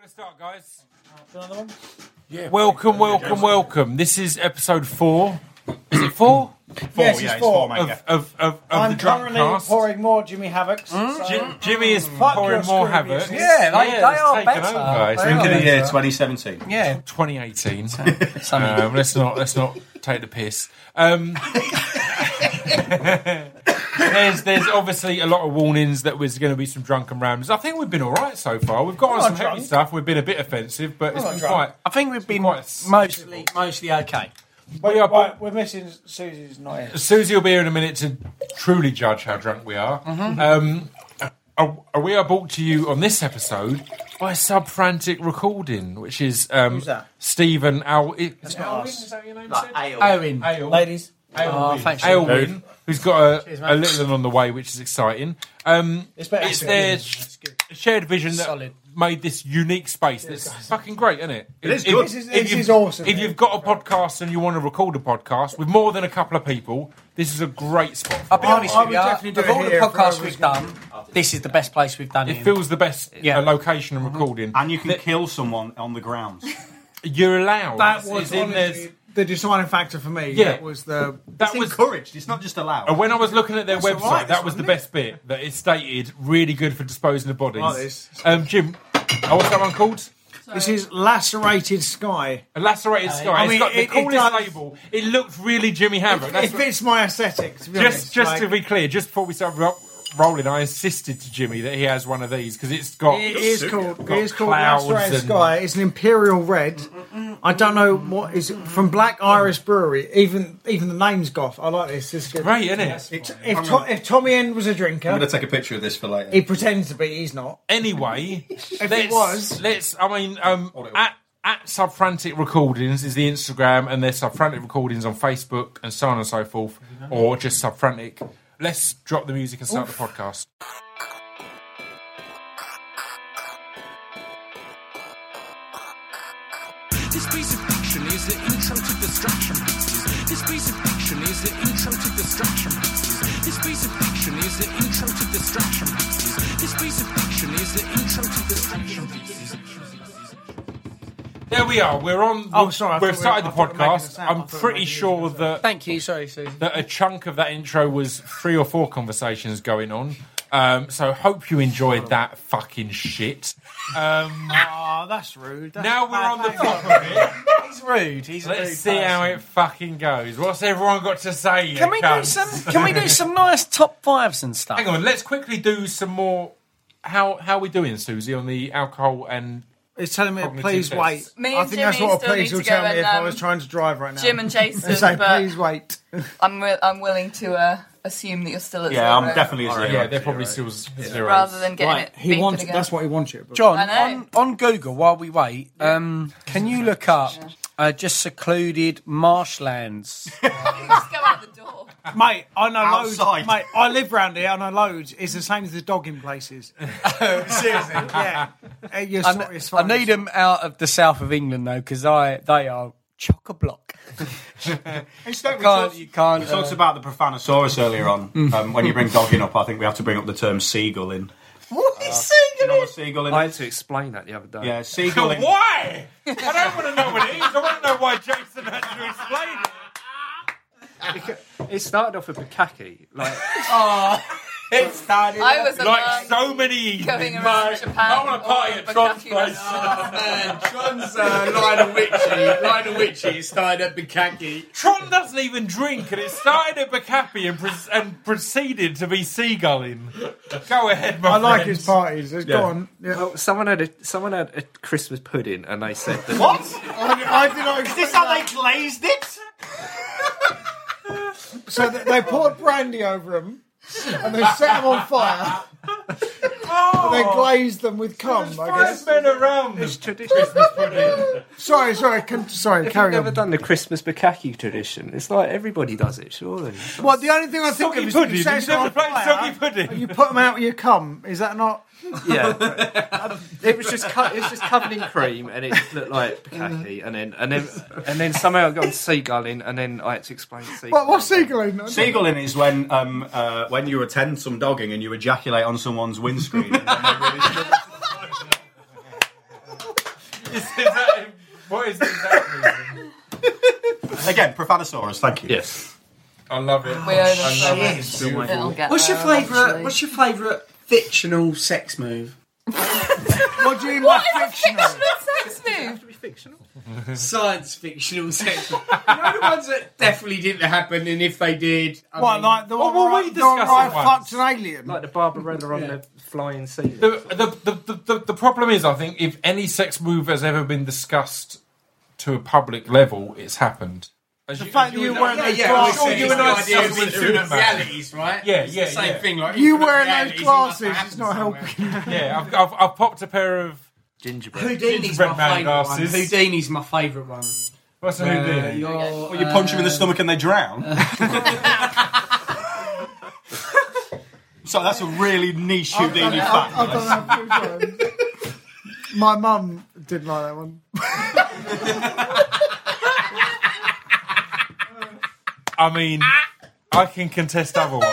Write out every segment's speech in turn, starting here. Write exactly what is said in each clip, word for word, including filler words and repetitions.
going to start, guys. Another one? Yeah. Welcome, welcome, welcome. This is episode four. Is it four? Four, yes, yeah, it's four. mate, Of, yeah. of, of, of I'm the drunk currently cast. pouring more Jimmy Havocs. Mm? So Jim, Jimmy is Fuck pouring your more screamies. havoc. Yeah, they- they it's are taken better. over, guys. They Drink are of the year better. twenty seventeen. Yeah. twenty eighteen. um, let's not let's not take the piss. Um, there's there's obviously a lot of warnings that there's going to be some drunken ramblers. I think we've been all right so far. We've got on not some heavy drunk. stuff. We've been a bit offensive, but it's not been drunk. quite. I think we've been quite mostly mostly okay. Wait, We are wait, we're missing Susie's not here. Susie will be here in a minute to truly judge how drunk we are. Mm-hmm. Um, uh, we are brought to you on this episode by Subfrantic Recording, which is um, Who's that? Stephen Al. Is That's it not Alwyn? us. Is that your name? Like Sid? ale. Owen. Ale. Ladies, Oh, thanks, Aylwin, who's got a, Cheers, a mate. little one on the way, which is exciting. Um, It's better it's to their be- that's good. shared vision that Solid. made this unique space that's fucking great, isn't it? It is If- good. if- This is- if this you've- is awesome. If you've got a podcast and you want to record a podcast with more than a couple of people, this is a great spot. I'll be I- honest I with would you. definitely do Of it all the here for podcasts whoever's we've done, this is the best place we've done It it. feels the best Yeah. uh, location and recording. And you can kill someone on the grounds. You're allowed. that It's was in there's- honestly the deciding factor for me. Yeah. That was the. that It's was encouraged. It's not just allowed. And when I was looking at their That's website, all right, that this was the one, best bit. That it stated really good for disposing of bodies. Like this. Um, Jim, oh, what's that one called? This is Lacerated Sky. A lacerated sky. I It's mean, got the it- it coolest does- label. It looked really Jimmy Havoc. That's It what- fits my aesthetic. To be just honest. just Like, to be clear, just before we start ro- rolling, I insisted to Jimmy that he has one of these because it's got. It is called. got It is called clouds Lacerated and- Sky. It's an imperial red. I don't know what is from Black Iris Brewery. Even even the name's goth. I like this. This is good. Great, isn't it? If to, if Tommy End was a drinker, I'm going to take a picture of this for later. he pretends to be. He's not. Anyway, it let's, was- let's. I mean, um, at at Subfrantic Recordings is the Instagram, and there's Subfrantic Recordings on Facebook, and so on and so forth, or just Subfrantic. Let's drop the music and start the podcast. This piece of fiction is the intro to Distraction Pieces. This piece of fiction is the intro to Distraction Pieces. This piece of fiction is the intro to Distraction Pieces. This piece of fiction is the intro to Distraction Pieces. There we are. We're on. Oh, sorry, I We've thought we- started I the thought we were making a podcast. sound. I I'm thought we were pretty making sure a that Thank you. Sorry, Susan. that a chunk of that intro was three or four conversations going on. Um, so hope you enjoyed that fucking shit. Um, Oh, that's rude. That's now we're bad on the language. top of it. He's rude. He's a Let's rude see how person. it fucking goes. What's everyone got to say? Can you we do cunts? some? Can we do some nice top fives and stuff? Hang on. Let's quickly do some more. How how are we doing, Susie, on the alcohol and? It's telling me, Cognitive please tests. wait. Me I and think that's Jimmy what a still please need will to go tell me and, if I um, was trying to drive right now. Jim and Jason, They say, but please wait. I'm wi- I'm willing to uh, assume that you're still at Yeah, zero. I'm definitely a zero. Yeah, they're probably still zeros. rather than getting Right, it he beeped wants. again. That's what he wants you. But John, I know. on, on Google while we wait, um, can you look up uh, just secluded marshlands? Just go out the door. mate, I know Outside. loads. Mate, I live round here. I know loads. It's the same as the dog in places. Seriously. Yeah, Uh, you're I, sorry, it's I fine. need them out of the south of England though, because I they are chock a block. Instead, we Can't talked, you can't? we talked uh, about the Profanosaurus earlier on. Um, when you bring dogging up, I think we have to bring up the term seagull in. What is You know seagull? what seagull in I is? had to explain that the other day. Yeah, seagull in. Why? I don't want to know what it is. I want to know why Jason had to explain it. It started off with bukkake. Like, It started. I was Like among so many evenings. going around Japan. I want to party or at Tron's Bukkake place. restaurants. Man, John's uh, Lionel Richie. Lionel Richie started at bukkake. Tron doesn't even drink, and it started at Bakapi and, pre- and proceeded to be seagulling. Go ahead, my I like friends. his parties. Let's Yeah. Go on. Yeah. well, someone had a someone had a Christmas pudding, and they said that. What? I, I did not Is expect this how that. they glazed it? So th- they poured brandy over them, and they set them on fire, and then glazed them with cum. I Five guess. men around It's the tradition. Christmas pudding. Sorry, sorry, can, sorry. Have you Carry never on. done the Christmas bukkake tradition? It's like everybody does it, surely. Well, the only thing I think Soggy of is pudding. you set You've it on never played fire, soggy pudding. and you put them out with your cum. Is that not? Yeah, it was just co- it was just covered in cream, and it looked like bukkake, and then and then and then somehow it got on seagulling, and then I had to explain seagulling. What, what's seagulling? Seagulling is when um, uh, when you attend some dogging and you ejaculate on someone's windscreen. And then they really struggle to Is that, what is the exact reason? Again, Profanosaurus, thank you. Yes. I love it. We own I a love show. it. It's still my It'll fault. get What's your there favourite? eventually. What's your favourite fictional sex move? What do you mean by What is a fictional? fictional sex move? Science fictional sex move. You know the ones that definitely didn't happen, and if they did, I What, mean, like the one Well, where we I- the one where I discussed it once. fucked an alien? Like the Barbarella on the flying ceiling. The, the, the, the, the, the problem is, I think, if any sex move has ever been discussed to a public level, it's happened. As The you- fact as that you would- wearing yeah, those yeah, glasses. sure you and I idea of discussed infinite it, man. realities, right? Yeah, It's yeah, the same yeah. thing. Like You infinite wearing realities, those it must glasses happen is not somewhere. helping. Yeah, I've, I've, I've popped a pair of. Gingerbread. Houdini's Gingerbread my man favourite one. glasses. Houdini's my favourite one. What's a Uh, Houdini? you're, Well, you punch them in the stomach and they drown. So that's a really niche I've done, Houdini it, fact. I've, I've done that a few times. My mum didn't like that one. I mean, I can contest otherwise.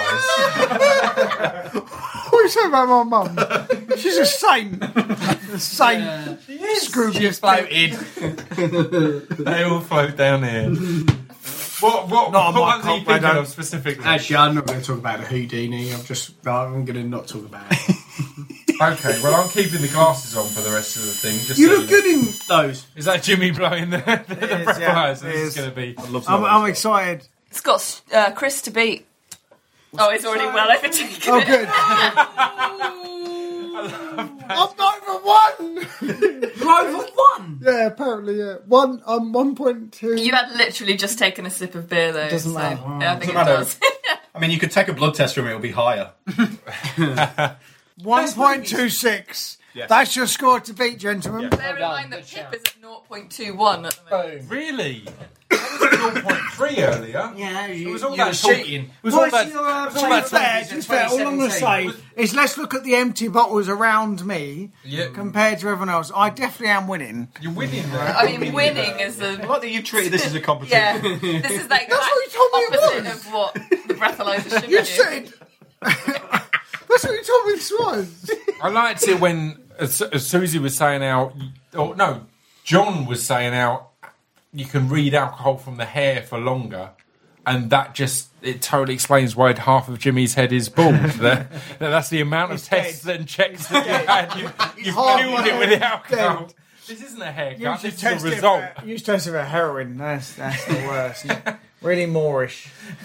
What are you saying about my mum? She's a saint. A saint. Scroobius floated. They all float down here. What, what, Not on what my ones are you cock, I thinking don't. of specifically? Actually, I'm not going to talk about the Houdini. I'm just, I'm going to not talk about it. Okay, well, I'm keeping the glasses on for the rest of the thing. Just You so look know. good in those. Is that Jimmy blowing the, the, the is, breath yeah, fires? it This is is. going to be. I'm, I'm excited. It's got uh, Chris to beat. Oh, it's already well overtaken. Oh, good. I'm not even one. You're over one. Yeah, apparently, yeah. One. I'm one point two. You had literally just taken a sip of beer, though. Doesn't so, matter. Yeah, I think Doesn't it matter. does. I mean, you could take a blood test from it; it'll be higher. One point two six. Yes. That's your score to beat, gentlemen. Bear in mind that Pip is at zero point two one at the moment. Really? That was zero point three earlier. Yeah, you, It was all you that were talk- cheating. It was Well, all that. it's, uh, it was to all be that fair, talk- to be fair, all I'm going to say Was- is let's look at the empty bottles around me Yeah. compared to everyone else. I definitely am winning. You're winning there. I mean, winning is I a... like that you've treated this as a competition. Yeah, this is like That's what you told me it opposite was. of what the breathalyzer should You do. said. That's what you told me this was. I liked it when as, as Susie was saying out, or no, John was saying out, you can read alcohol from the hair for longer, and that just it totally explains why half of Jimmy's head is bald. that, that's the amount of It's tests and checks that you had. You, you half filled it with the alcohol. dead. This isn't a haircut. Use This is test a it result. for- use test it for heroin. That's that's the worst. Really Moorish.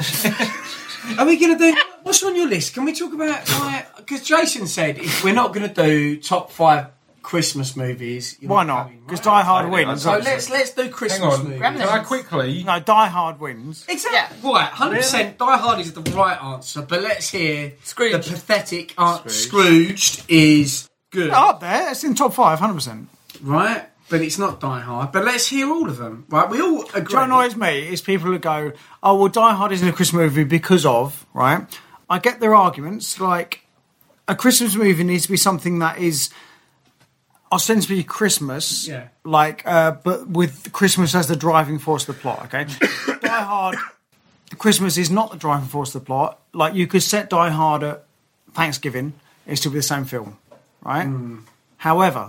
Are we going to do? What's on your list? Can we talk about like? Because Jason said if we're not going to do top five Christmas movies, you're Why not? coming, Because right? Die Hard wins. So obviously. let's let's do Hang Christmas on. movies. Can I quickly? No, Die Hard wins. Exactly. Right, hundred percent. Die Hard is the right answer, but let's hear Scrooged. the pathetic answer. Scrooged is good, Up there, it's in top five, hundred percent. right? But it's not Die Hard. But let's hear all of them. Right, we all agree. What annoys me is people who go, "Oh, well, Die Hard isn't a Christmas movie because of," right? I get their arguments. Like, a Christmas movie needs to be something that is ostensibly Christmas, Yeah. like, uh, but with Christmas as the driving force of the plot. Okay, Die Hard, Christmas is not the driving force of the plot. Like, you could set Die Hard at Thanksgiving, it's still be the same film, right? However,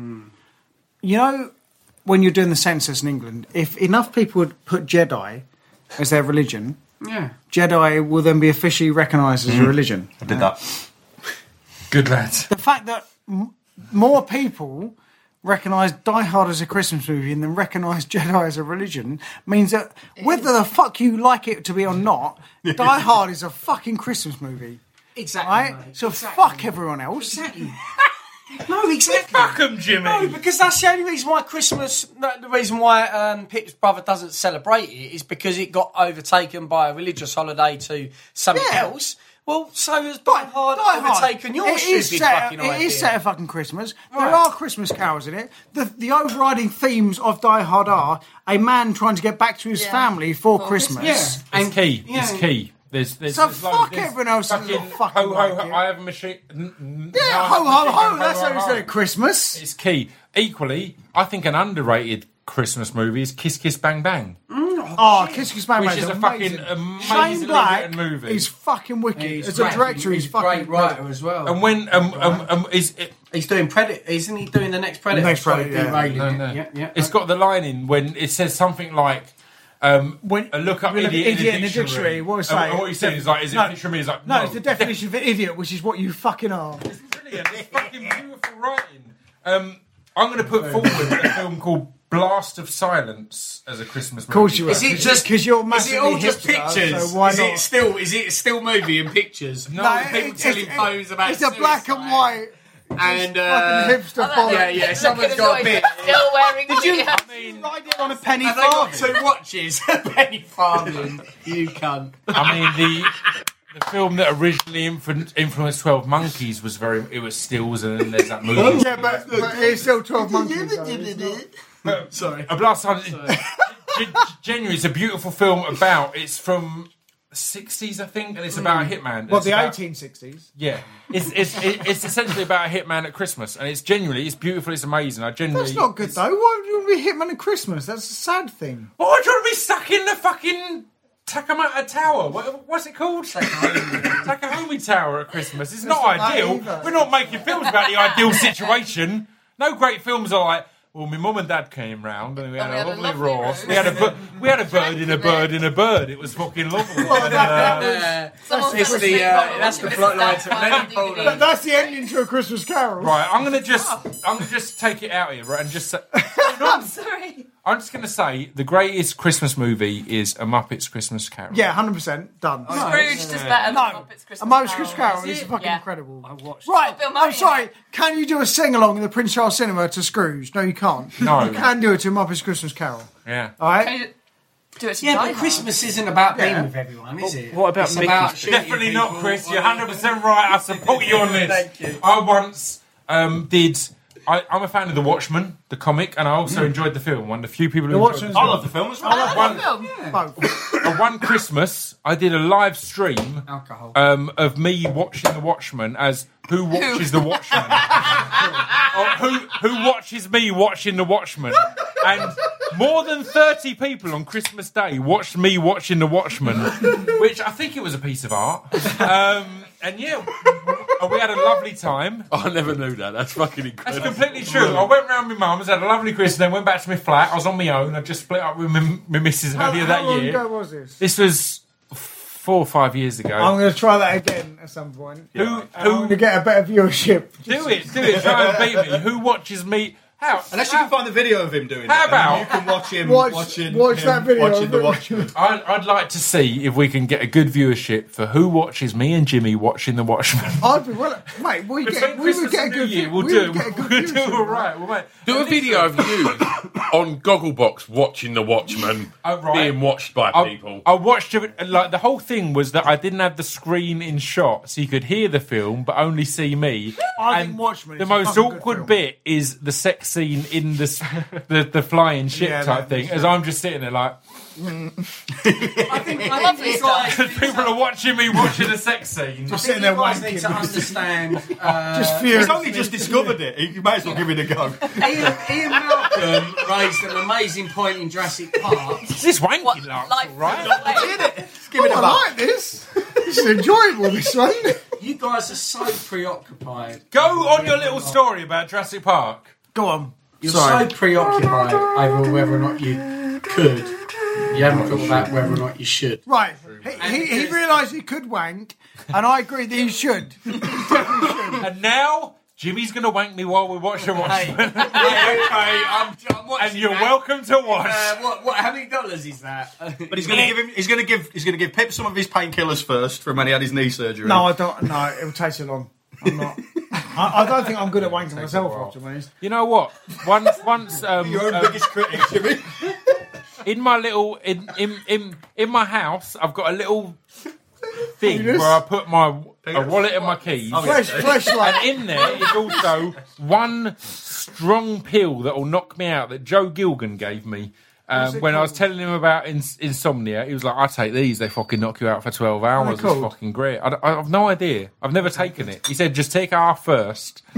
you know, when you're doing the census in England, if enough people would put Jedi as their religion, Yeah. Jedi will then be officially recognised as a religion. I did that. Good lad. The fact that m- more people recognise Die Hard as a Christmas movie and then recognise Jedi as a religion means that whether the fuck you like it to be or not, Die Hard is a fucking Christmas movie, Exactly. right? mate. So Exactly. fuck everyone else. Exactly. No, exactly. Fuck 'em, Jimmy. No, because that's the only reason why Christmas. No, the reason why um, Pip's brother doesn't celebrate it is because it got overtaken by a religious holiday to something Yeah. else. Well, so has Die Hard Die Hard. overtaken your It is stupid set- fucking It idea. is set at fucking Christmas. There Right. are Christmas carols in it. The the overriding themes of Die Hard are a man trying to get back to his Yeah. family for For Christmas. Christmas. Yeah. It's key. yeah. It's key. There's, there's, So there's loads- fuck there's everyone else who's not fucking ho, ho, like ho, it. I have a machine. n- n- Yeah, no, I ho have a ho machine ho. gun, That's ho, how we ho, say ho. it, Christmas. It's key. Equally, I think an underrated Christmas movie is Kiss Kiss Bang Bang. one Oh, Kiss Kiss Bang Which Bang is a amazing. fucking Shane amazingly Black written movie. is fucking wicked. He's As a great. director, he's, he's a fucking great writer as well. And when um um, um is it, He's doing Predator, isn't he? Doing the next Predator. Next Sorry, Predator, yeah. derailing No, it. no. Yeah, yeah. It's got the line in when it says something like, um, When- a look up when idiot, idiot in in the the dictionary. dictionary, what was And saying? what he's saying is like, is it No. picture me? Is like, No, no, it's the definition of idiot, which is what you fucking are. It's brilliant. It's fucking beautiful writing. Um, I'm going to put forward a film called Blast of Silence as a Christmas movie. Of course you are. Is it just because you're Is massively it all just hipster, pictures? So why is not? it still? Is it still movie and pictures? No, No, people it's- telling it's- poems about It's a black and suicide. white. And fucking uh, hipster Oh, bollocks. yeah, yeah. Look Someone's at got a the bit. noise, Still wearing Did you? hats. I mean, Ride it on a penny have they got farthing. two watches? Penny farthing. You cunt. I mean the the film that originally influ- influenced Twelve Monkeys was very. It was stills, and then there's that movie. Yeah, but, but it's still twelve monkeys. Though, it's not- Sorry. A Blast of Silence. Gen- Genuinely, it's a beautiful film about. It's from the sixties, I think, and it's about a hitman. What, It's the about- eighteen sixties? Yeah, it's it's it- it's essentially about a hitman at Christmas, and it's genuinely it's beautiful. It's amazing. I genuinely. That's not good, though. Why would you want to be Hitman at Christmas? That's a sad thing. Why do you want to be stuck in the fucking Takamata Tower? What, what's it called? Takahumi Tower at Christmas. It's not not that ideal. either. We're not making films about the ideal situation. No great films are like. Well, my mum and dad came round and we had, And we had a a lovely lovely roast. roast. We had a bu- we had a bird in a bird in a bird. It was fucking lovely. And, uh, Someone It's fell the, asleep uh, on that's the Missus plot line to Doubtfire many D V D. pornos. That's the ending to A Christmas Carol. right, I'm gonna just I'm gonna just take it out here, right, and just say, I'm sorry. I'm just gonna say the greatest Christmas movie is A Muppets Christmas Carol. Yeah, one hundred percent. Done. Scrooge does better than No, Muppets Christmas a Muppets Christmas Carol. Carol is fucking Yeah. incredible. I watched. Right, Bill I'm Murray. sorry. Can you do a sing along in the Prince Charles Cinema to Scrooge? No, you can't. No. You can do it to Muppets Christmas Carol. Yeah. All right? Can you do it to Yeah, Die but Hard? Christmas isn't about being Yeah. with everyone, is it? what about It's Mickey's about Tree? shooting Definitely people. not, Chris. You're one hundred percent right. I support you on this. Thank you. I once um, did. I, I'm a fan of The Watchmen, the comic, and I also enjoyed the film. One of the few people who The enjoyed Watchmen's the I film. love the film as well. I love One- that film. Both. Uh, one Christmas, I did a live stream Alcohol. um, of me watching The Watchmen as who watches The Watchmen. Or who who watches me watching The Watchmen. And more than thirty people on Christmas Day watched me watching The Watchmen, which I think it was a piece of art. Um, and yeah, we had a lovely time. I never knew that. That's fucking That's incredible. completely true. I went round with my mum's, had a lovely Christmas, then went back to my flat. I was on my own. I just split up with my, my missus How, earlier how that long year. ago was this? This was f- four or five years ago. I'm going to try that again at some point. who I'm who going to get a better viewership. do it? Do it. Try and beat me. Who watches me? How? Unless you can find the video of him doing How it. and about- you can watch him Watch- watching watch him that video watching of the it. Watchmen. I'd, I'd like to see if we can get a good viewership for who watches me and Jimmy watching The Watchmen. I'd be well, mate. We Between get, we would Christmas get a and New good. Year, we'll we do. would get a good We'll do viewership, all right. Well, mate, Do a and video listen, of you on Gogglebox watching The Watchmen Oh, right. being watched by I, people. I watched it. Like the whole thing was that I didn't have the screen in shot, so you could hear the film but only see me. I and think Watchmen the is a most fucking good awkward film. bit is the sex scene in the s- the, the flying ship Yeah, type that- thing. As I'm just sitting there like, I think, I Lovely think stuff. guys, people are watching me watching a sex scene. Just I sitting think there you guys need to wanking. understand. Uh, Just He's furious. only just discovered it. You might as well give it a go. Ian, Ian Malcolm raised an amazing point in Jurassic Park. This wanky What, looks life all right. Give it Oh, a I back. like this. This is enjoyable. This one. You guys are so preoccupied. Go on your little story about Jurassic Park. Go on. You're Sorry. so preoccupied over whether or not you could. You haven't thought about whether or not you should. Right. He, he, he realised he could wank, and I agree that he should. And now Jimmy's going to wank me while we watch the Watchmen. okay, I'm, I'm watching And you're that. welcome to watch. Uh, what, what, how many dollars is that? But he's going to give him. He's going to give. He's going to give Pip some of his painkillers first from when he had his knee surgery. No, I don't. No, it will take too long. I'm not. I, I don't think I'm good at wanking myself, to be honest. You know what? Once, once, um, Your own um, biggest critic, Jimmy. in my little in, in in in my house, I've got a little thing Penis? where I put my a wallet and my keys. Flesh, fleshlight. And in there is also one strong pill that will knock me out that Joe Gilgan gave me. Um, it when I was called? telling him about ins- insomnia, he was like, I take these, they fucking knock you out for twelve hours. It's called? fucking great. I, I have no idea. I've never taken it. He said, just take half first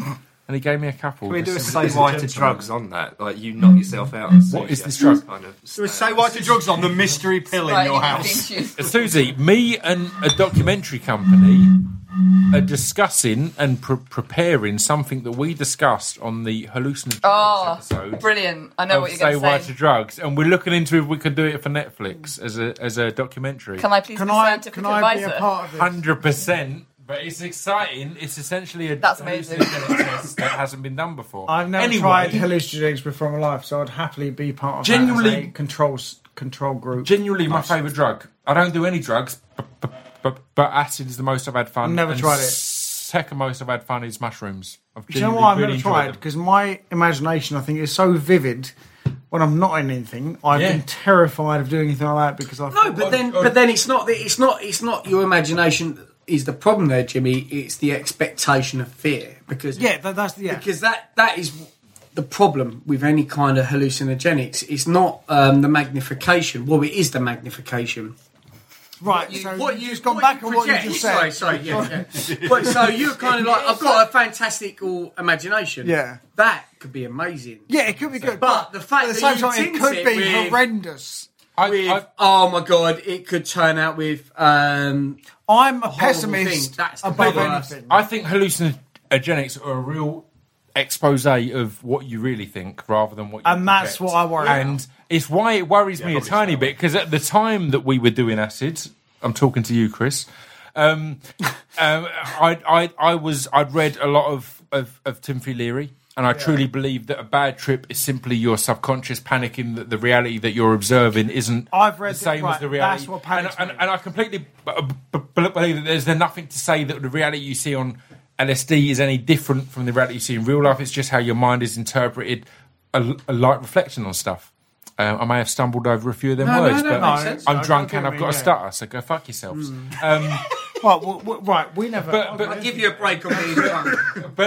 and he gave me a couple. Can we do a Just- say just why to gentleman. drugs on that? Like you knock yourself out. And What is this Susie drug? Kind of So say why to drugs on the mystery pill in Right, your you house. think you- Susie, me and a documentary company are discussing and pre- preparing something that we discussed on the hallucinogens Oh, episode. brilliant! I know of what you're Say going Why to to say. Drugs, and we're looking into if we could do it for Netflix as a as a documentary. Can I please Can be I? scientific Can I be advisor? a part of this? Hundred percent, but it's exciting. It's essentially a That's amazing. hallucinogenic test that hasn't been done before. I've never Anyway, tried hallucinogens before in my life, so I'd happily be part of Genuinely- that as a controls control group. Genuinely, my favourite drug. I don't do any drugs, but, but, but, but acid is the most I've had fun. Never and tried it. Second most I've had fun is mushrooms. I've Do you know genuinely why I've really never enjoyed tried? them. Because my imagination, I think, is so vivid. When I'm not in anything, I've Yeah. been terrified of doing anything like that because I No, but then, but then it's not. It's not. It's not your imagination is the problem there, Jimmy. It's the expectation of fear because yeah, that, that's yeah. because that that is the problem with any kind of hallucinogenics. It's not um, the magnification. Well, it is the magnification. Right, You- so what you've you just gone what back you on what you project- just said. Sorry, sorry, yeah, yeah. But so you're kind of like, I've got a fantastical imagination. Yeah. that could be amazing. Yeah, it could be good, But the fact at the that same you time, it tint could it be with- horrendous. I, With, I, oh my god, it could turn out with um, I'm a horrible pessimist thing. That's above completely worse. anything. I think hallucinogenics are a real expose of what you really think rather than what you And that's project. what I worry And about. it's why it worries me a probably tiny so. bit, because at the time that we were doing acid, I'm talking to you, Chris, um, um, I, I, I was, I'd read a lot of, of, of Timothy Leary, and I truly believe that a bad trip is simply your subconscious panicking that the reality that you're observing isn't I've read the same that- as the right, reality. that's what and, panics and, me. and I completely b- b- b- believe that there's nothing to say that the reality you see on L S D is any different from the reality you see in real life. It's just how your mind is interpreted a, a light reflection on stuff. Uh, I may have stumbled over a few of them No, no, words, no, but makes sense. I'm I- I drunk get and what I've you got a mean, yeah. stutter, so go fuck yourselves. Mm. Um, Well, w- w- right, we never. But- but- I'll give you a break on being drunk. but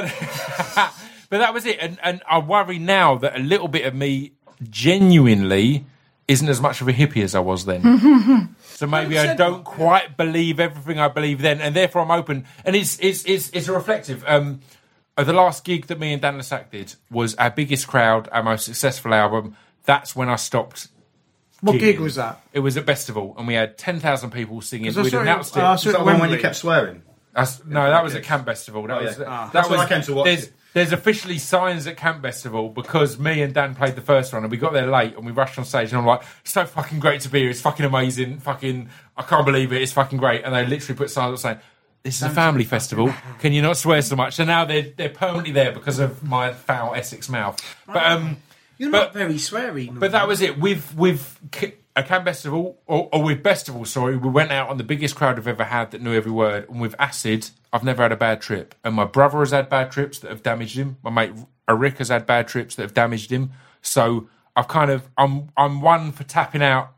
but that was it, and and I worry now that a little bit of me genuinely isn't as much of a hippie as I was then. So maybe I don't quite believe everything I believe then, and therefore I'm open. And it's it's it's it's a reflective. Um, uh, the last gig that me and Dan Lassac did was our biggest crowd, our most successful album. That's when I stopped. what gigging. gig was that? It was at Festival, and we had ten thousand people singing. Was I We'd sorry- announced it. uh, Is that the one when you kept swearing? That's, no, that was at Camp Festival. That Oh, was yeah. that Ah. That's was. when I came to watch there's, it. there's officially signs at Camp Festival because me and Dan played the first one and we got there late and we rushed on stage and I'm like, so fucking great to be here. It's fucking amazing. Fucking, I can't believe it. It's fucking great. And they literally put signs up saying, "This is a family festival. Can you not swear so much?" So now they're they're permanently there because of my foul Essex mouth. But um, You're But- not very sweary. but that was it. With with K- a Camp Festival, or, or with Festival, sorry, we went out on the biggest crowd I've ever had that knew every word. And with Acid, I've never had a bad trip. And my brother has had bad trips that have damaged him. My mate Rick has had bad trips that have damaged him. So I've kind of, I'm I'm one for tapping out,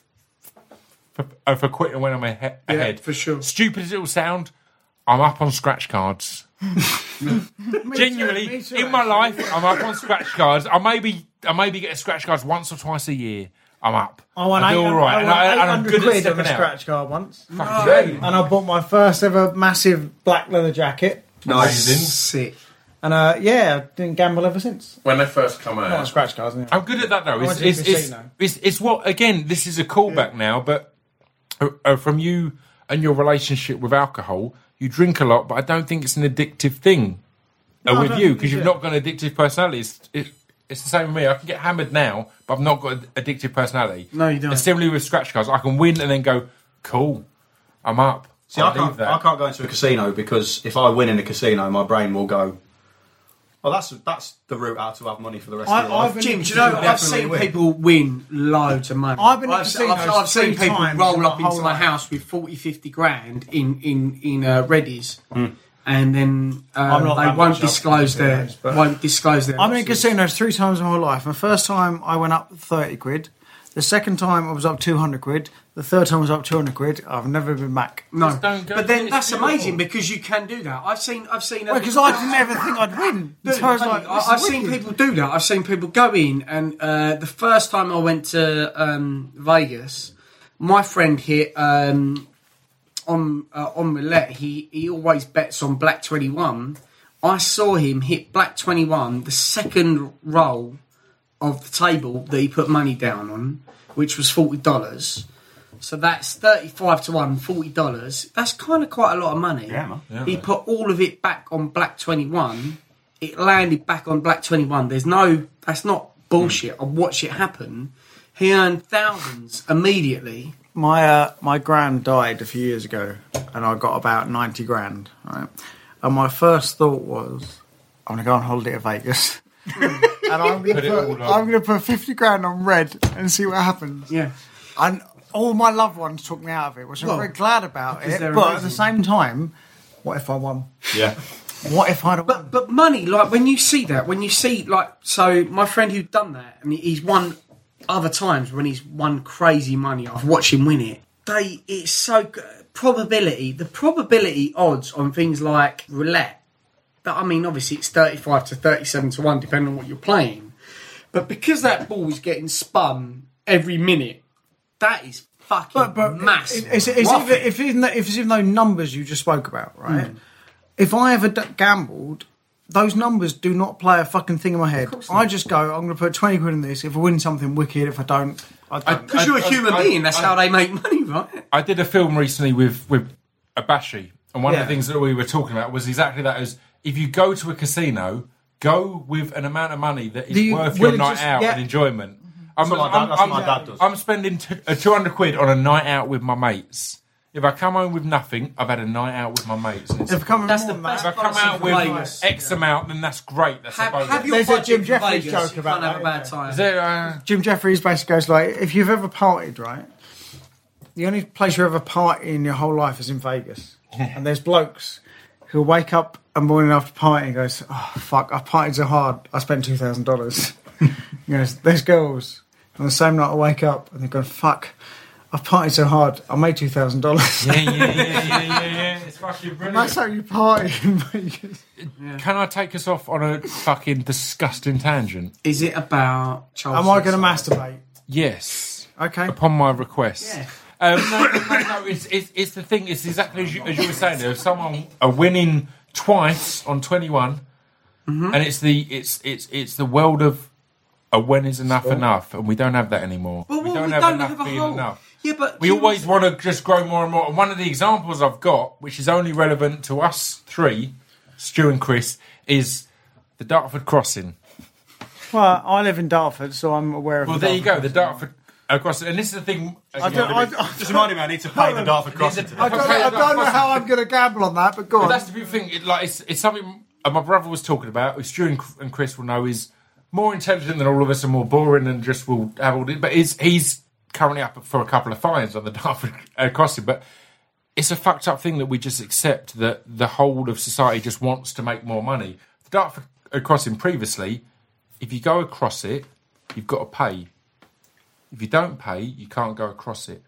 for, uh, for quitting when I'm ahe- ahead. for sure. Stupid as it will sound, I'm up on scratch cards. Genuinely, me too, in my actually. life, I'm up on scratch cards. I maybe, I maybe get a scratch cards once or twice a year. I'm up. I won I do eight- all right, I and, won I, and I'm eight hundred good at quid on a stepping out. scratch card once. Fucking hell. And I bought my first ever massive black leather jacket. Amazing. Sick. And uh, yeah, I didn't gamble ever since. When they first come Not on out, scratch cards, anyway. I'm good at that though. It's, went to it's, the it's, casino. it's, it's what again. This is a callback now, but uh, uh, from you and your relationship with alcohol, you drink a lot, but I don't think it's an addictive thing uh, No, I with don't you think because it you've is. not got an addictive personality. It's, it, it's the same with me. I can get hammered now, but I've not got an addictive personality. No, you don't. And similarly with scratch cards, I can win and then go, cool, I'm up. See, I'll I can't, leave that. I can't go into a casino because if I win in a casino, my brain will go, "Oh, that's that's the route out to have money for the rest I- of your life." I've been- Jim, do you know, I've Definitely seen win. people win loads of money. I've been at I've, casinos I've, I've seen three people times in roll my up into whole my life. house with forty, fifty grand in, in, in uh, Reddy's. And then I'm um, not they that won't much up disclose in their casinos, but- won't disclose their. I've been in losses. casinos three times in my whole life. My first time I went up thirty quid. The second time I was up two hundred quid. The third time I was up two hundred quid. I've never been back. No, Just don't go but to then it, that's it's beautiful. amazing because you can do that. I've seen, I've seen, Because I didn't ever think I'd win. Dude, So I was honey, like, I- this I've is seen wicked. people do that. I've seen people go in, and uh, the first time I went to um, Vegas, my friend hit um, on uh, on roulette. He he always bets on Black twenty-one I saw him hit black twenty-one, the second roll of the table that he put money down on, which was forty dollars. So that's thirty-five to one, forty dollars. That's kind of quite a lot of money. Yeah, man. Yeah, he man. put all of it back on black twenty-one. It landed back on black twenty-one. There's no, that's not bullshit. I watched it happen. He earned thousands immediately. My uh, my gran died a few years ago, and I got about ninety grand. Right, and my first thought was, I'm gonna go on holiday to Vegas, and I'm gonna Put it put, all on. I'm gonna put fifty grand on red and see what happens. Yeah. And all my loved ones took me out of it, which I'm Well, very glad about because it. they're But at the amazing. same time, what if I won? Yeah. What if I'd have won? But but money, like when you see that, when you see like, so my friend who'd done that, and he's won other times when he's won crazy money. I've watched him win it. They, it's so good. Probability, the probability odds on things like roulette. That I mean, obviously it's thirty-five to thirty-seven to one, depending on what you're playing. But because that ball is getting spun every minute, that is fucking But, but massive. It's, it's, Rough. even, if, even, if it's even those numbers you just spoke about, right? Mm. If I ever d- gambled, those numbers do not play a fucking thing in my head. course I not. just go, I'm going to put twenty quid in this. If I win something wicked, if I don't, I don't. Because you're a I- human I- being, that's I- how they make money, right? I did a film recently with with Abashi, and one Yeah. of the things that we were talking about was exactly that: is if you go to a casino, go with an amount of money that is Do you- worth will your it night just- out yeah. and enjoyment. I'm, That's what my dad- I'm, that's what I'm, my dad does. I'm spending t- uh, two hundred quid on a night out with my mates. If I come home with nothing, I've had a night out with my mates. And it's- If I come That's more the than best that, if I come policy out for with Vegas. X amount, then that's great. That's Have, a bonus. have your There's a budget Jim for Jeffries Vegas, joke you about can't have that, a bad isn't time. Is there, uh, Jim Jeffries basically goes like, if you've ever partied, right, the only place you ever party in your whole life is in Vegas. And there's blokes who'll wake up a morning after partying and goes, oh, fuck, I partied so hard, I spent two thousand dollars. He goes, there's girls. On the same night I wake up and they go, fuck, I partied so hard, I made two thousand dollars. yeah, yeah, yeah, yeah, yeah, yeah. It's fucking And brilliant. that's how you party in Vegas. Can I take us off on a fucking disgusting tangent? Is it about child Am I going to suicide? masturbate? Yes. Okay. Upon my request. Yeah. Um, no, no, no, no. It's, it's, it's the thing. It's exactly as you, as you were saying. There, if someone are winning twice on twenty-one, and it's the it's it's it's the world of a when is enough enough, and we don't have that anymore. Well, we well, don't we have don't enough have a being whole- enough. Yeah, but We you- always want to just grow more and more. And one of the examples I've got, which is only relevant to us three, Stu and Chris, is the Dartford Crossing. Well, I live in Dartford, so I'm aware of Well, the there you go, the Dartford. Dartford uh, Crossing. And this is the thing. I don't, I, I, Just reminded me I need to pay the Dartford Crossing today. I don't, I don't know how I'm going to gamble on that, but go But on. that's the big thing. It, like, it's, it's something uh, my brother was talking about, which Stu and, and Chris will know is more intelligent than all of us and more boring and just will have all this. But he's, he's currently up for a couple of fines on the Dartford uh, Crossing. But it's a fucked up thing that we just accept that the whole of society just wants to make more money. The Dartford uh, Crossing previously, if you go across it, you've got to pay. If you don't pay, you can't go across it.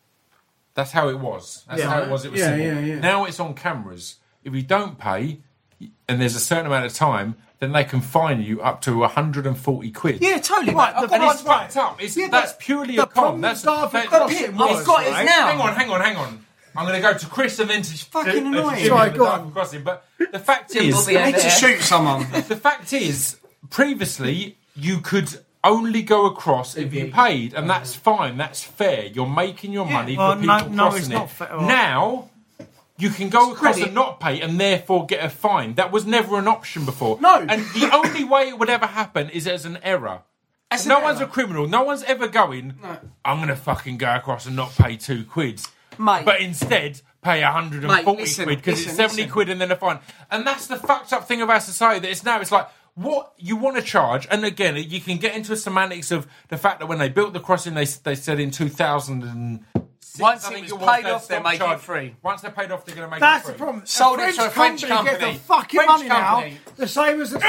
That's how it was. That's Yeah. how it was. It was Yeah, simple. yeah, yeah. Now it's on cameras. If you don't pay, and there's a certain amount of time, then they can fine you up to one hundred forty quid. Yeah, totally. Right, mate. I've the- And got it's one- fucked up. It's, Yeah, that's but purely the a con. problem That's with Dartford that- Crossing that- was, I've got it right? now. Hang on, hang on, hang on. I'm going to go to Chris and then to fucking to- to annoying. Jimmy Sorry, with go Dartford on. Crossing. But the fact Jim will is, be I need to Yeah. shoot someone. the fact is, previously you could only go across if you paid, and that's fine. That's fair. You're making your money Well, for people no- no, crossing it's it. not fair. Well- Now you can go across credit. and not pay, and therefore get a fine. That was never an option before. No. and the only way it would ever happen is as an error. As no an one's error. a criminal. No one's ever going, I'm going to fucking go across and not pay two quid. Mate. But instead, pay one hundred forty Mate, listen, quid because it's listen, seventy listen. quid and then a fine. And that's the fucked up thing of our society that it's now, it's like, what you want to charge, and again, you can get into semantics of the fact that when they built the crossing, they they said in two thousand six, Once I it think was was, paid they'd off, they're stop making charge- it free. Once they're paid off, they're going to make That's it the free. problem. Sold a it French to a French company gets company. the fucking French money company. now. The same as the, the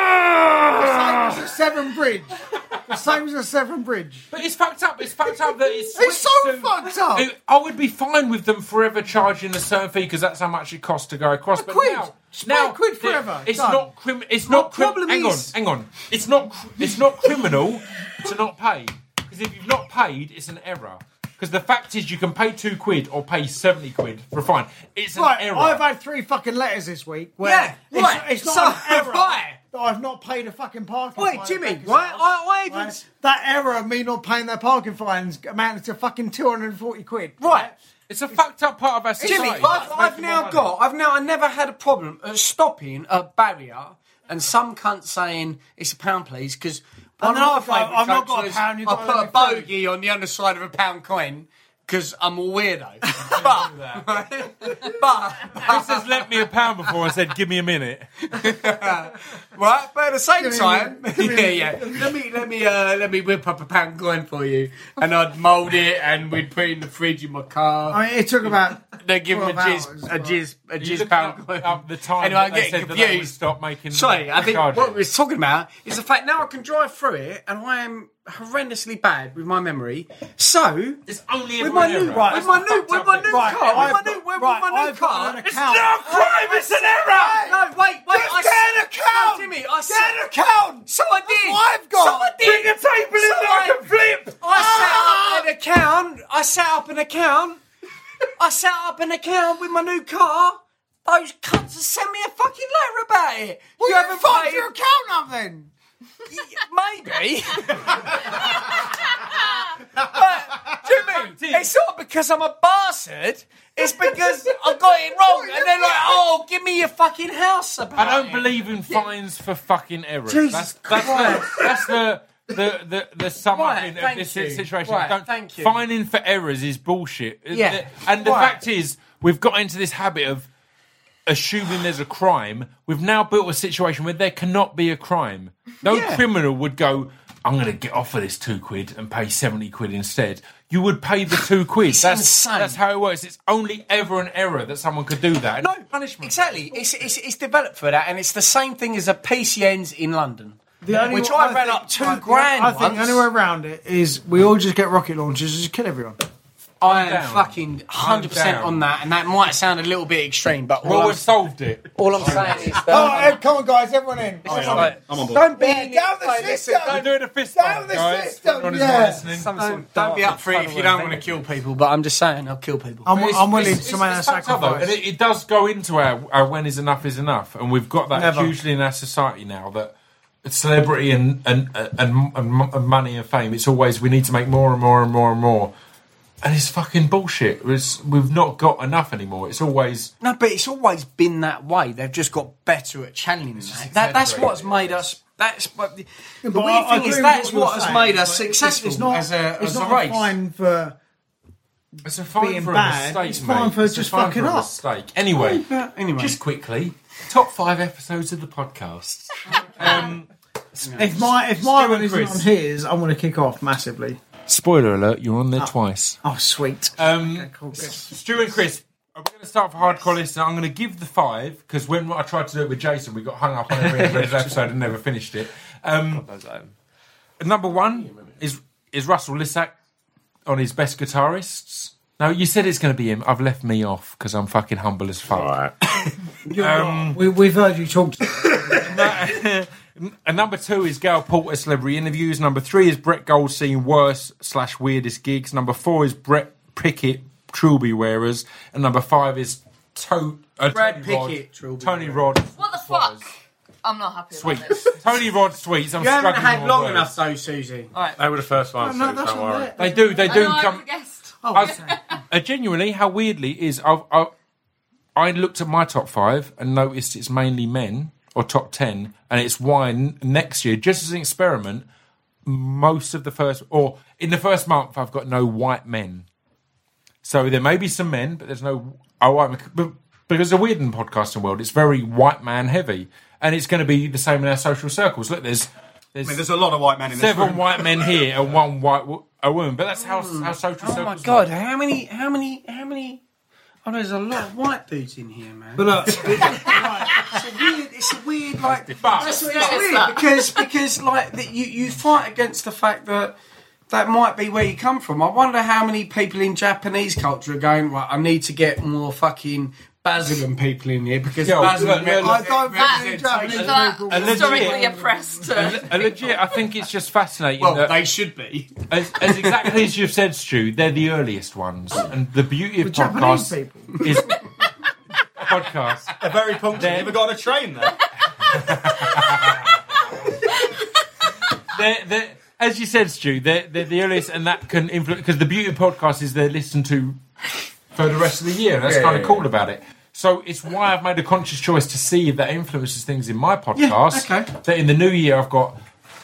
same as the Severn Bridge. The same as the Severn Bridge. But it's fucked up. It's fucked up that it's. It's so switched to- fucked up. It- I would be fine with them forever charging a certain fee because that's how much it costs to go across. But quid. now, Just pay now a quid it- forever. It's Done. not crim. It's My not crim- problem Hang is- on, hang on. It's not. cr- It's not criminal to not pay because if you've not paid, it's an error. Because the fact is, you can pay two quid or pay seventy quid for a fine. It's an Right, error. I've had three fucking letters this week. Where Yeah, it's, right. It's not So, an error right. that I've not paid a fucking parking Wait, fine. Jimmy, at Becca's right? house, I, I even. right? That error of me not paying their parking fines amounted to fucking two hundred and forty quid. Right. It's a fucked up part of our society. Jimmy, I've, I've now got, I've now, I never had a problem at stopping a barrier and some cunt saying it's a pound, please, because one I'm of not our got- favourite I've not jokes got a was, pound, you've I got put to a let me bogey on the underside of a pound coin because I'm a weirdo. but, but, Chris has lent me a pound before I said, give me a minute. right, but at the same Give me a time, minute, give me yeah, a yeah. Let me, let me, uh, let me whip up a pound coin for you, and I'd mould it, and we'd put it in the fridge in my car. I mean, it took about. They give him a twelve jizz, hours, a but- jizz, a You jizz looked pound up, coin. up the time Anyway, I'm that they getting said that they would confused. stop making Sorry, I think charges. what we were talking about is the fact now I can drive through it, and I am horrendously bad with my memory. So It's only with ever my an new, error. Right, with my new, with my new Right, car, with I've my new, got- with right, my new I've got car. an It's account. not a crime, it's an error! No, wait, wait. Just I get said- an account! No, Timmy, I Get said an account! So I did. what I've got. So I did. Bring a table in So there, I I- can flip! I set up an account. I set up an account. I set up an account with my new car. Those cunts have sent me a fucking letter about it. Well, you haven't fucked paid- your account up then. Maybe. But, Jimmy, it's not because I'm a bastard. It's because I got it wrong. And they're like, oh, give me your fucking house about I don't it. believe in fines for fucking errors. Jesus that's that's the, that's the the the, the sum up Right, in of thank this you. situation. Right, don't, thank you. Fining for errors is bullshit. Yeah. And the Right. fact is, we've got into this habit of assuming there's a crime. We've now built a situation where there cannot be a crime. No Yeah. criminal would go, I'm going to get off of this two quid and pay seventy quid instead. You would pay the two quid. It's that's insane. that's how it works. It's only ever an error that someone could do that. No, punishment. Exactly. It's, it's, it's developed for that, and it's the same thing as a P C Ns in London. The only which way- I ran think- up two I- grand I think once. the only way around it is we all just get rocket launchers and just kill everyone. I am down. fucking one hundred percent down. on that, and that might sound a little bit extreme, but all, Well, I'm, we've solved it. all I'm saying is that... Oh, hey, come on, guys, everyone in. It's just I'm, like, I'm on board. don't be Yeah, in down it. the Like, listen, system. We're don't, doing a fist Down bump, the guys. system, Everyone is yeah. not listening. don't, don't be up for it if you don't want to kill people, but I'm just saying I'll kill people. I'm, It's- I'm willing it's- to it's- make a it's fucked up, though, sacrifice. and it, it does go into our, our when is enough is enough, and we've got that Never. hugely in our society now that celebrity and and, and and and money and fame. It's always we need to make more and more and more and more, and it's fucking bullshit. It's, we've not got enough anymore. It's always No, but it's always been that way. They've just got better at channeling that. that. That's exaggerated. what's made us. That's what the, the But weird I- I thing is. agree with That's you're what has saying, made us but it's- successful it's not, as a it's as a not race. fine for. it's a fine Being for bad, a mistake, it's fine mate. for It's a just fine fucking for a up. mistake. Anyway, But anyway, just quickly, top five episodes of the podcast. um, If my if my Stu one and isn't Chris. on his, I'm going to kick off massively. Spoiler alert: you're on there twice. Oh, sweet. Um, Okay, cool, good. Stu and Chris, we're going to start for hardcore listener. I'm going to give the five because when I tried to do it with Jason, we got hung up on every every episode and never finished it. Um, number one is is Russell Lissack on his best guitarists. Now you said it's going to be him. I've left me off because I'm fucking humble as fuck. Um, We, we've heard you talk. To and number two is Gail Porter celebrity interviews. Number three is Brett Goldstein worst slash weirdest gigs. Number four is Brett Pickett Trilby wearers, and number five is to- uh, Brad Tony Rod, Pickett Trilby Tony Rod. What the fuck? I'm not happy Sweet. about this. Tony Rod sweets. I'm you haven't struggling had with long words. enough though, Susie. Alright. They were the first ones, no, so that's don't not worry. it. They do. They I do know, I come. was a guest. Oh, I was- uh, genuinely, how weirdly is I've, I I looked at my top five and noticed it's mainly men or top ten, and it's why n- next year, just as an experiment, most of the first or in the first month I've got no white men. So there may be some men, but there's no oh white men. But because the weird in the podcasting world, it's very white man heavy, and it's going to be the same in our social circles. Look, there's there's, I mean, there's a lot of white men in this seven room. white men here and one white wo- a woman, but that's how how social circles. Oh my work. god, how many? How many? How many? Oh, there's a lot of white dudes in here, man. but look, It's a weird. It's a weird like. But- Just It's noticed weird that. because because like that you you fight against the fact that that might be where you come from. I wonder how many people in Japanese culture are going, right, I need to get more fucking Basildon people in here because Yeah, well, Basildon look, look, I don't That- think Japanese that people. legit- historically oppressed. Uh, A legit, I think it's just fascinating Well, that, they should be. as, as exactly as you've said, Stu, they're the earliest ones, and the beauty of The Japanese podcasts people. is podcasts. They're very punctual. You ever got on a train there? They're, they're, as you said, Stu, they're, they're the earliest, and that can influence because the beauty of podcasts is they're listened to for the rest of the year. That's Yeah, kind of yeah, cool yeah. about it. So it's why I've made a conscious choice to see if that influences things in my podcast. Yeah, okay. That in the new year I've got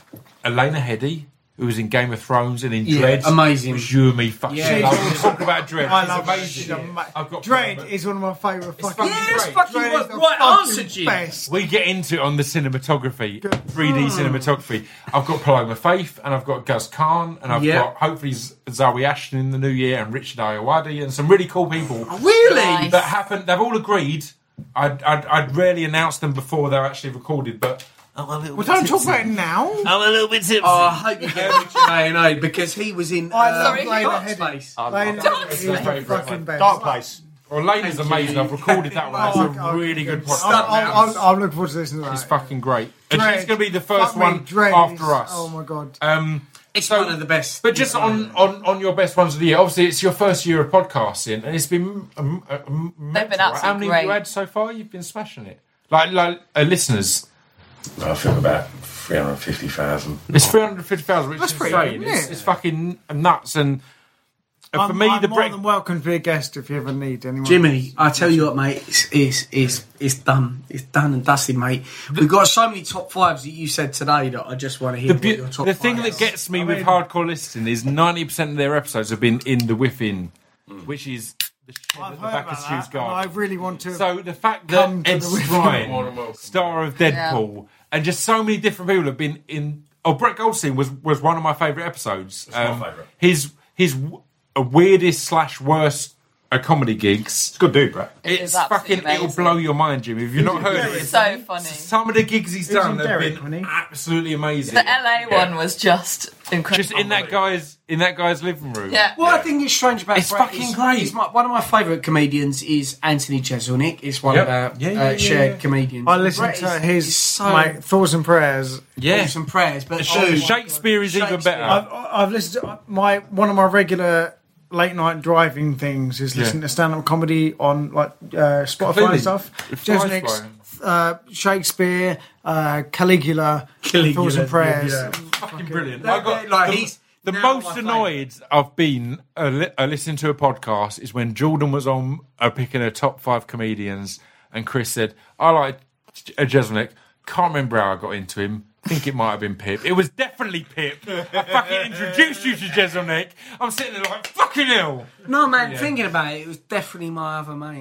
Elena Headey, who was in Game of Thrones and in Yeah, Dread. amazing. Which you and me fucking Yeah. love. Talk about Dread. I It's love amazing. She's ama- I've got Dread is one of my favourite fucking. fucking Yes, great. fucking Dread is right, the right fucking answer, Jim. best. We get into it on the cinematography, three D cinematography. I've got Paloma Faith, and I've got Guz Khan, and I've Yeah. got hopefully Z- Zoe Ashton in the new year, and Richard Ayoade, and some really cool people Really? Nice. that happen. They've all agreed. I'd, I'd, I'd rarely announce them before they're actually recorded, but I'm a little Well, bit don't talk tipsy. about it now. I'm a little bit tipsy. Oh, I hope you get Richard A and O because he was in. I uh, love Sorry, Lena Dark Headey. Space. Lena Dark Headey is Space. the fucking best. Dark Place. Well, Lena's amazing. I've recorded that one. It's Oh, a okay, really good I'll, podcast. I'll, I'll, I'll look forward to listening to that. It's fucking great. And Dread. she's going to be the first Fuck me, one Dread after is- us. Oh my god. Um, It's So- one of the best. But just on, on, on your best ones of the year, obviously it's your first year of podcasting, and it's been um, uh, um, They've been mental. How absolutely many have you great. had so far? You've been smashing it. Like, like uh, listeners, I think about three hundred fifty thousand. it's three hundred fifty thousand, which That's is pretty insane. good, isn't It's, it? it's fucking nuts. And uh, for I'm, me, I'm the more break. than welcome to be a guest if you ever need anyone. Jimmy, I tell you what, mate, it's, it's, it's, it's done. It's done and dusted, mate. We've got so many top fives that you said today that I just want to hear The, what bu- your top the thing fives that gets me I with mean- hardcore listening is ninety percent of their episodes have been in the Whiffin, which is the shed I've at the heard back of about Stu's that, and garden. I really want to. So the fact Come that to Ed the Whiffin. Strine, star of Deadpool, and just so many different people have been in. Oh, Brett Goldstein was was one of my favourite episodes. my Um, favourite. His his w- uh, weirdest slash worst uh, comedy gigs. It's a good dude, Brett. It It's is absolutely fucking. It'll amazing. blow your mind, Jim. If you've not heard it, It's so funny. some of the gigs he's He was done in have Derek, been wasn't he? absolutely amazing. The L A one was just incredible. Just in that guy's in that guy's living room. Yeah. What I think is strange about It's Brett fucking is, great. is my, one of my favourite comedians is Anthony Jeselnik. It's one Yep. of our Yeah, yeah, uh, yeah, shared yeah. comedians. I listened Brett to is- his is so mate, thoughts and prayers. yeah. some prayers, but Sh- oh, Shakespeare is even Shakespeare. better. I've, I've listened to my one of my regular late night driving things is listening Yeah. to stand up comedy on like uh, Spotify Completely. and stuff. It flies Jeselnik's, by. uh, Shakespeare, uh, Caligula, Caligula, thoughts and prayers. yeah. Fucking brilliant. They're- I got they're like, the, he's the now most my favourite. annoyed I've been uh, li- uh, listening to a podcast is when Jordan was on uh, picking her top five comedians, and Chris said, "I like uh, Jeselnik." Can't remember how I got into him. Think it might have been Pip. It was definitely Pip. I fucking introduced you to Jeselnik. I'm sitting there like fucking hell. No, man, thinking about it, it was definitely my other mate.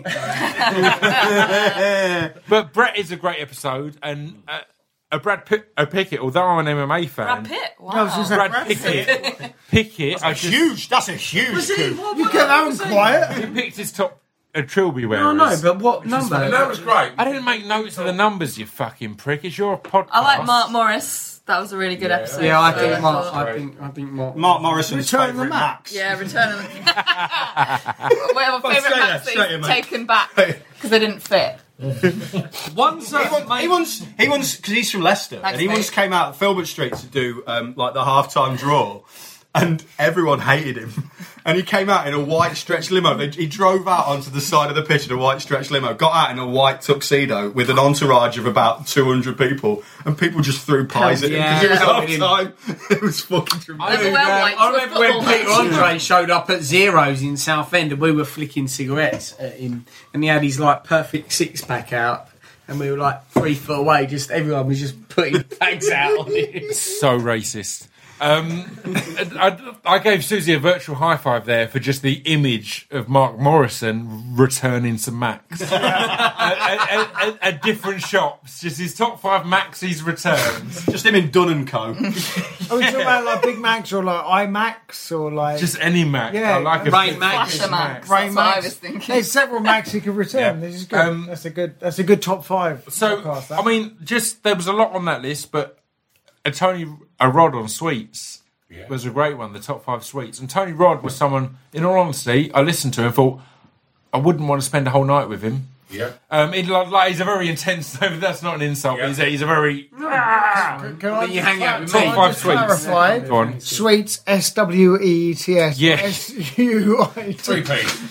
But Brett is a great episode, and uh, uh, Brad Pitt, uh, Pickett. Although I'm an M M A fan, Brad Pitt. Wow. I was just saying, Brad Brad Pickett, Pickett. I just Huge. That's a huge. Was he? coup. What, You what, get that was one he? quiet. he picked his top uh, trilby wearers. No, no, but what number? That was great. I didn't make notes of the numbers, you fucking prick. It's your podcast. I like Mark Morris. That was a really good episode. Yeah, I So think Mark. thought- I think. I think Mark. Mark Morrison's Return the favourite Mac. Max. Yeah, Return of the Well, Well, favourite straight Max there, straight that in, he's mate. taken back because they didn't fit. Once, He once, he once, he once, because he's from Leicester, Thanks, and he mate. once came out at Filbert Street to do um, like the half-time draw, and everyone hated him. And he came out in a white stretch limo. They- He drove out onto the side of the pitch in a white stretch limo, got out in a white tuxedo with an entourage of about two hundred people, and people just threw pies at him Yeah. because it was Helped him. half-time. It was fucking tremendous. Overwhelmed like I to a remember when football Peter match. Andre showed up at Zeros in Southend and we were flicking cigarettes at him and he had his like perfect six pack out and we were like three foot away, just everyone was just putting bags out on him. So racist. Um, I, I gave Susie a virtual high five there for just the image of Mark Morrison returning to Max. at, at, at, at different shops, just his top five Max he's returned. Just him in Dunn and Co. Are we talking about like Big Macs or like iMacs or like Just any Mac. Yeah, I like a Rain big Mac. Flasher Max. Rain That's what I Macs? was thinking. There's several Macs you could return. Yeah. This is good. Um, that's a good. That's a good top five. So, podcast, that. I mean, just there was a lot on that list, but a Tony a Rod on sweets was a great one. The top five sweets, and Tony Rod was someone. In all honesty, I listened to him and thought I wouldn't want to spend a whole night with him. Yeah. Um, he, like, like, he's a very intense. That's not an insult. Yeah. But he's, a, he's a very Can I you hang out with can me? I Top just five sweets. clarify? Go on. Sweets, S W E E T S. Yeah. S U I T. Three piece.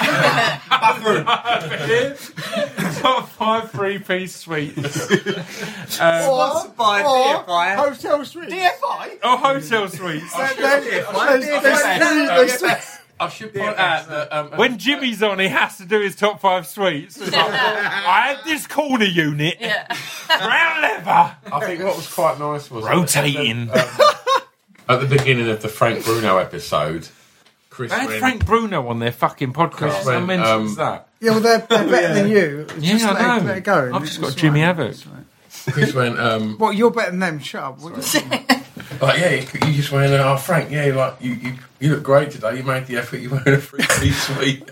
Top five three-piece sweets. Or, by or D F I. hotel suites. D F I? Oh, hotel suites. There's- there's- there's three- there's- I should point out that um, When Jimmy's on, he has to do his top five sweets. It's like, I had this corner unit, Yeah. brown leather, I think what was quite nice was rotating. um, at the beginning of the Frank Bruno episode, Chris They had went, Frank Bruno on their fucking podcast. When, I mentions um, that. Yeah, well, they're, they're better than you. Yeah, Just I let, know. It, let it go. I've just got It's Jimmy right. Havoc. It's right. Chris went, um, What, you're better than them? Shut up. What you- like, yeah, you, you just went, oh, Frank, yeah, like, you, you, you look great today. You made the effort. You went a three-piece suite.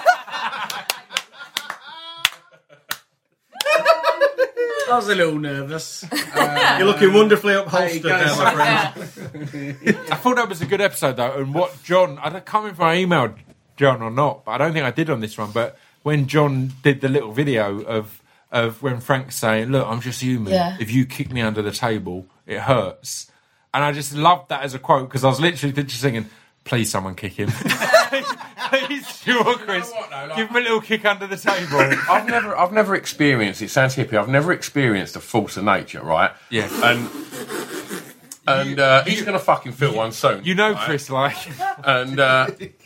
I was a little nervous. You're looking wonderfully upholstered There you there, go. my friend. I thought that was a good episode, though, and what John... I don't- can't remember if I emailed John or not, but I don't think I did on this one, but when John did the little video of of when Frank's saying, look, I'm just human. Yeah. If you kick me under the table, it hurts. And I just loved that as a quote, because I was literally just thinking, please someone kick him. Please, sure, Chris. You know what, though, like- Give him a little kick under the table. I've never, I've never experienced. It sounds hippie. I've never experienced a force of nature, right? Yeah. And and uh, he's gonna fucking feel one soon. You know, right? Chris, like... And uh,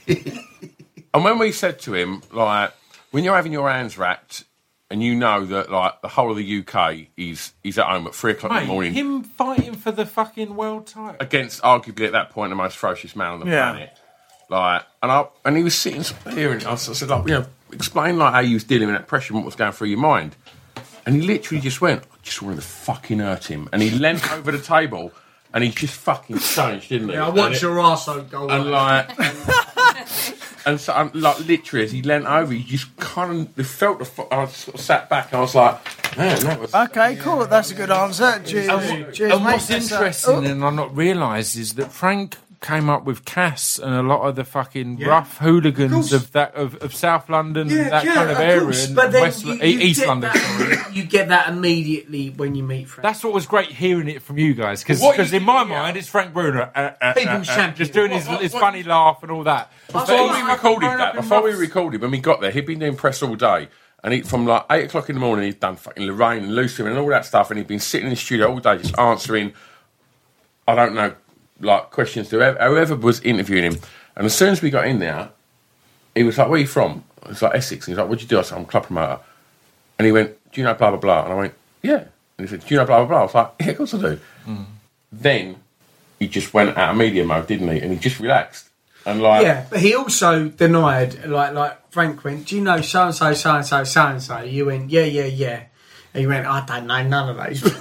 and when we said to him, like, when you're having your hands wrapped, and you know that like the whole of the U K is is at home at three o'clock in Mate, the morning him fighting for the fucking world title. against arguably at that point the most ferocious man on the Yeah. planet. Like, and I and he was sitting there, and I said, like, you know, explain like how you was dealing with that pressure and what was going through your mind. And he literally just went, I just wanted to fucking hurt him. And he leant over the table, and he just fucking changed, didn't he? I And watched it- your arsehole go and like like, and so I'm like literally as he leant over, he just kind of felt the. fu- I sort of sat back and I was like, man, that was. Okay, cool. That's a good answer. Cheers. Cheers, And mate. what's That's, uh, interesting, oh. and I'm not realised, is that Frank came up with Cass and a lot of the fucking rough hooligans of that of, of South London, that kind of area, and But then West, you, E- you East get London. sorry. that, you get that immediately when you meet Frank. That's what was great hearing it from you guys, because What you in my did, yeah. mind it's Frank Bruno, uh, uh, People's uh, uh, champion. just doing his, What- what- his what- funny laugh and all that. Before But we he's recorded grown that, up in before we roughs. recorded, when we got there, he'd been doing press all day, and he, from like eight o'clock in the morning, he'd done fucking Lorraine and Lucy and all that stuff, and he'd been sitting in the studio all day just answering, I don't know, like questions to whoever, whoever was interviewing him. And as soon as we got in there, he was like, "Where are you from?" I was like, "Essex." And he was like, "What do you do?" I said, "I'm a club promoter." And he went, "Do you know blah blah blah?" And I went, "Yeah." And he said, "Do you know blah blah blah?" I was like, "Yeah, of course I do." Mm. Then he just went out of media mode, didn't he? And he just relaxed. And like, Yeah, but he also denied, like, like Frank went, do you know so and so, so and so, so and so? You went, yeah, yeah, yeah. And he went, I don't know none of those. Just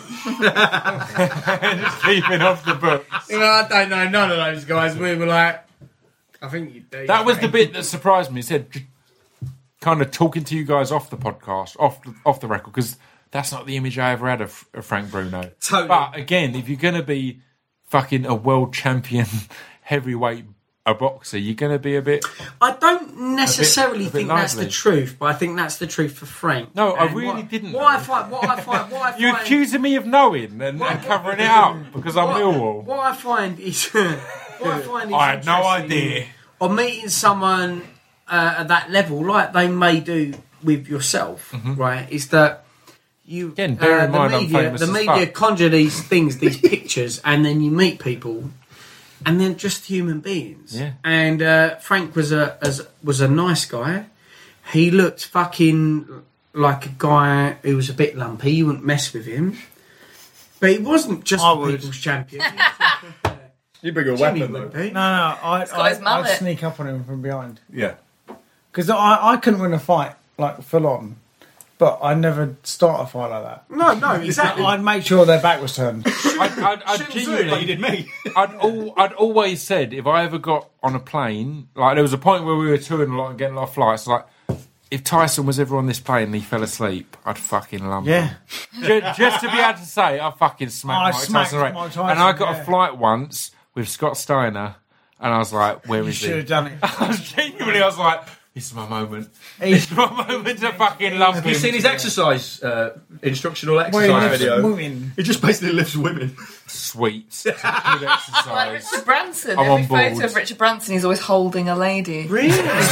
keeping off the book. You know, I don't know none of those guys. We were like, I think you do. That was the Frank. bit that surprised me. He said, just kind of talking to you guys off the podcast, off the, off the record, because that's not the image I ever had of, of Frank Bruno. Totally. But again, if you're going to be fucking a world champion heavyweight a boxer, you're going to be a bit... I don't necessarily a bit think that's lively. the truth, but I think that's the truth for Frank. No, I And really what, didn't, What I though. find, what I find, what I find, You're accusing me of knowing and, and covering it up because I'm what, Millwall. What I find is, what I find is I had no interesting idea. on meeting someone uh, at that level, like they may do with yourself, right? Is that you? Mm-hmm. Again, bear in the mind I'm media, famous the as media fuck. conjure these things, these pictures, and then you meet people. And then just human beings. Yeah. And uh, Frank was a as, was a nice guy. He looked fucking like a guy who was a bit lumpy. You wouldn't mess with him. But he wasn't just I the would. people's champion. You bring a Jimmy weapon, would though. be. No, no, I, got his I, I'd mullet. sneak up on him from behind. Yeah. Because I, I couldn't win a fight, like, full on. But I never start a fight like that. No, no, exactly. I'd make sure their back was turned. I'd, I'd, I'd genuinely, did me. I'd, al- I'd always said if I ever got on a plane, like there was a point where we were touring a lot and getting a lot of flights, like if Tyson was ever on this plane and he fell asleep, I'd fucking lump Yeah. him. Just, just to be able to say, I fucking smacked I Mike smacked Tyson, right? Mike Tyson, And I got yeah. a flight once with Scott Steiner, and I was like, where You is should he? have done it. I was genuinely, I was like, This is my moment. He's- This is my moment to fucking love Have him. you seen his exercise, uh, instructional Well, exercise he lifts video? women. He just basically lifts women. Sweet. It's a good Like exercise. Richard Branson. I'm Every on board. photo of Richard Branson, he's always holding a lady. Really?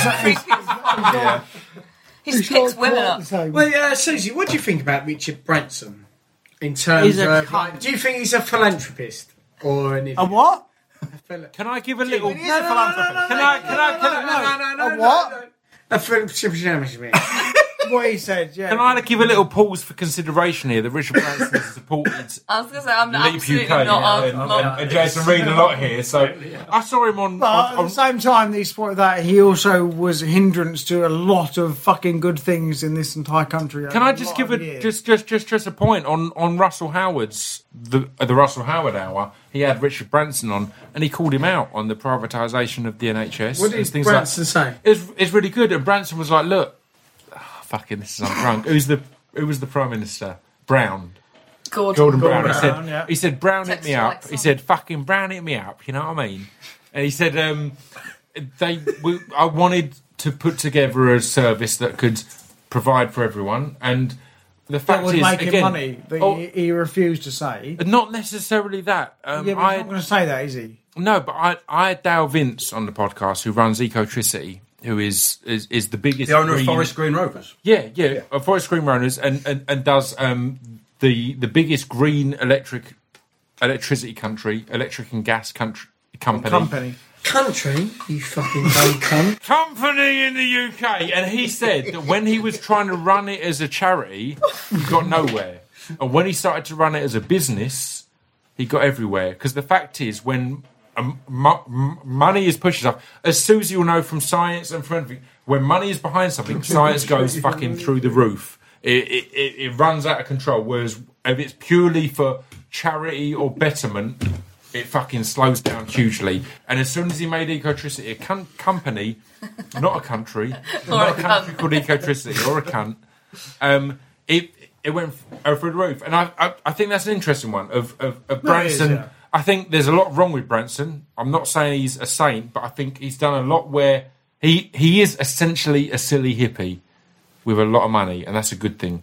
Yeah. He just picks women up. Well, uh, Susie, what do you think about Richard Branson in terms He's a of? cunt. Like, do you think he's a philanthropist or an A what? Can I give a little... He is a philanthropist. Can I... Can I... Can I... no, no, no, A what? no, no. A philanthropist. What he said, yeah. Can I give a little pause for consideration here that Richard Branson has supported I was going to say, I'm Leap absolutely U K not and, on. and, and Jason Reed a lot here, so I saw him on... But on, at on the same time, he supported that. He also was a hindrance to a lot of fucking good things in this entire country. Can I just give a just just just just a point on, on Russell Howard's the uh, the Russell Howard hour? He had Richard Branson on, and he called him out on the privatisation of the N H S. What and did things Branson like, say? It's it's really good, and Branson was like, "Look, oh, fucking this is I'm drunk. Who's the who was the Prime Minister? Brown." Gordon. Gordon Brown. Brown, He said, yeah. he said, Brown hit me Textual up. accent. He said, fucking Brown hit me up. You know what I mean? And he said, um, they, we, I wanted to put together a service that could provide for everyone. And the That fact would is, make him again, money, but oh, he, he refused to say. not necessarily that. Um, Yeah, but he's I not going to say that, is he? no, but I, I had Dale Vince on the podcast, who runs Ecotricity, who is is, is the biggest The owner of green- Forest Green Rovers. Yeah, yeah, uh, Forest Green Runners, and, and, and does um, the the biggest green electric electricity country, electric and gas country company. Company. Country, you fucking dumb cunt. Company in the U K, and he said that when he was trying to run it as a charity, he got nowhere, and when he started to run it as a business, he got everywhere. Because the fact is, when um, mo- m- money is pushed up, as Susie will know from science and from everything, when money is behind something, science goes fucking through the roof. It, it, it, it runs out of control. Whereas if it's purely for charity or betterment, it fucking slows down hugely. And as soon as he made Ecotricity a com- company, not a country, not a country called Ecotricity or a cunt, um, it it went f- through the roof. And I, I I think that's an interesting one of of, of No, it is, Branson. yeah. I think there's a lot wrong with Branson. I'm not saying he's a saint, but I think he's done a lot where he he is essentially a silly hippie with a lot of money, and that's a good thing.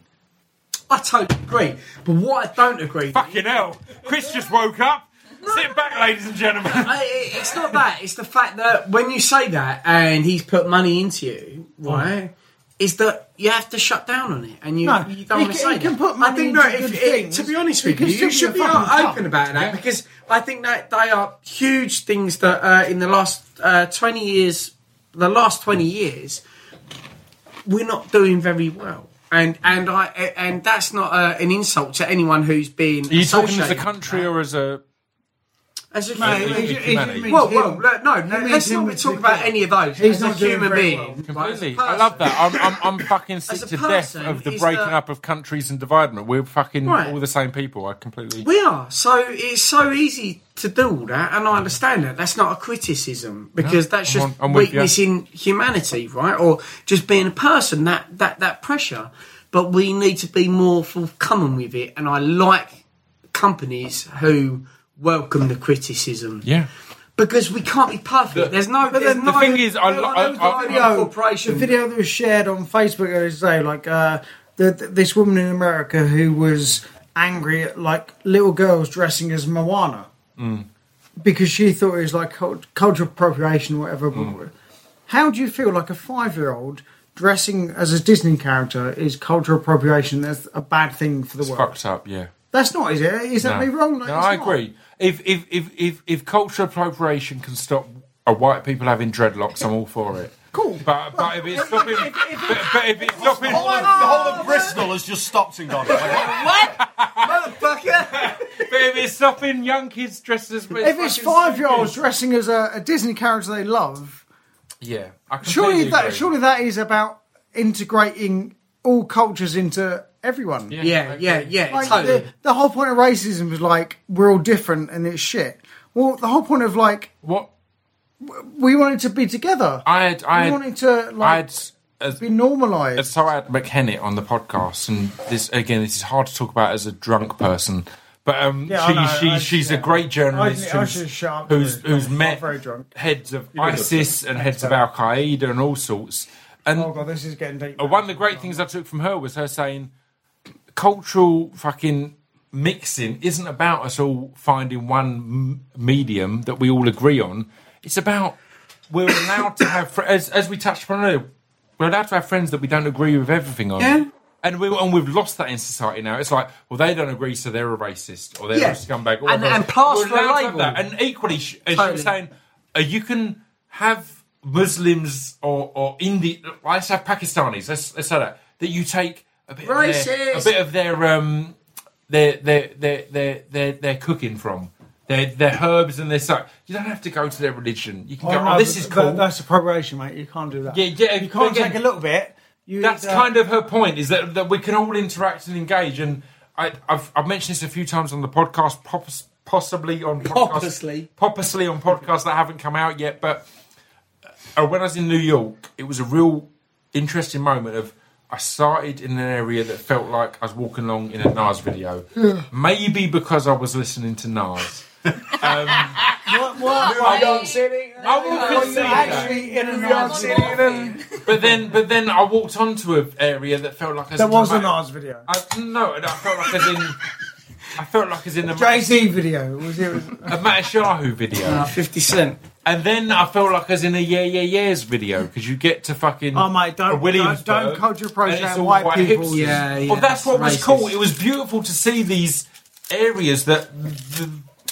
I totally agree. But what I don't agree Fucking hell, Chris just woke up. Sit back, ladies and gentlemen. I, it's not that. It's the fact that when you say that and he's put money into you, right, is that you have to shut down on it and you, No, you don't he want to can- say he can that. put I money think into that if, good if- things. to be honest He with can you, still you should be be a fucking open cunt. about that Yeah. because I think that they are huge things that uh, in the last uh, twenty years, the last twenty years, we're not doing very well. And and I and that's not uh, an insult to anyone who's been. Are you talking as a associated country with or as a... that. As a No, human he- he- being. he humanity. means Well, him. well, look, no, He no means let's him not with talk big about dick. any of those. He's as not a doing human very being, well. like, as a Completely. I person. love that. I'm, I'm, I'm fucking sick As a to death person, of the is breaking that- up of countries and dividement. We're fucking Right. all the same people. I completely... We are. So it's so easy to do all that, and I understand that. That's not a criticism because that's I'm just on- I'm with you. weakness in humanity, right? Or just being a person, that, that, that pressure. But we need to be more forthcoming with it, and I like companies who welcome the criticism. Yeah. Because we can't be perfect. There's no. But there's then no, the thing is, I- no, I- no, I- no video, corporation. the video that was shared on Facebook the other day, like uh, the, the, this woman in America who was angry at like little girls dressing as Moana because she thought it was like cult- cultural appropriation or whatever. How do you feel like a five-year-old dressing as a Disney character is cultural appropriation? That's a bad thing for the It's world. fucked up, yeah. That's not, is it? Is that No, me wrong? no It's I not. agree. If, if if if if cultural appropriation can stop a white people having dreadlocks, I'm all for it. Cool. But but if it's stopping, but, but if it's stopping, The whole of Bristol has just stopped and gone. Motherfucker! but if it's stopping young kids dressed as If it's five-year-olds dressing as a, a Disney character they love, yeah, I surely completely that agree. surely that is about integrating all cultures into everyone. Yeah, Yeah, I yeah, agree. yeah. Like totally. the, the whole point of racism was like we're all different and it's shit. Well, the whole point of like What we wanted to be together. I had, I we had, wanted to I like had. As, be normalised. so I had McKennett on the podcast, and this again, this is hard to talk about as a drunk person. But um, Yeah, I she, know, she, I- she's yeah. a great journalist I- I who's, should shut up who's, for it. who's I'm met very drunk. heads of doing good, ISIS and heads of Al Qaeda and all sorts. And Oh god, this is getting deep. uh, one of the great things I took from her was her saying, cultural fucking mixing isn't about us all finding one m- medium that we all agree on. It's about we're allowed to have, fr- as, as we touched upon earlier, we're allowed to have friends that we don't agree with everything on. Yeah. And, we, and we've lost that in society now. It's like, well, they don't agree, so they're a racist, or they're Yeah. a scumbag. Or And- whatever. and plaster We're allowed a to have label. that. And equally, sh- as you Totally. were saying, uh, you can have Muslims or, or Indi- let's have Pakistanis, let's, let's say that, that you take a bit, of their, a Racist. bit of their, um, their, their, their, their, their, their cooking from. Their, their herbs and their stuff. You don't have to go to their religion. You can Oh, go, no, oh, this but is that- cool. that's appropriation, mate. You can't do that. Yeah, yeah, You can't again- take a little bit. You That's uh, kind of her point, is that, that we can all interact and engage. And I, I've, I've mentioned this a few times on the podcast, poss- possibly on podcasts, Purposely. purposely on podcasts that haven't come out yet. But uh, when I was in New York, it was a real interesting moment of I started in an area that felt like I was walking along in a Nas video. Maybe because I was listening to Nas. Um, What? What? I will- City. I will concede that. Actually, in a Nas video. But then, but then I walked onto an area that felt like I was There was a dramatic- Nas video. I, no, I felt like as in, I felt like as in a, Jay Z video. Was it? a Matashahu video, Uh, fifty Cent. and then I felt like as in a Yeah Yeah Yeahs video because you get to fucking Oh mate, don't a Williamsburg, don't, don't culture and appropriate it's all white, people. hipsters. Yeah, yeah, Well, that's what was racist. cool. It was beautiful to see these areas that the,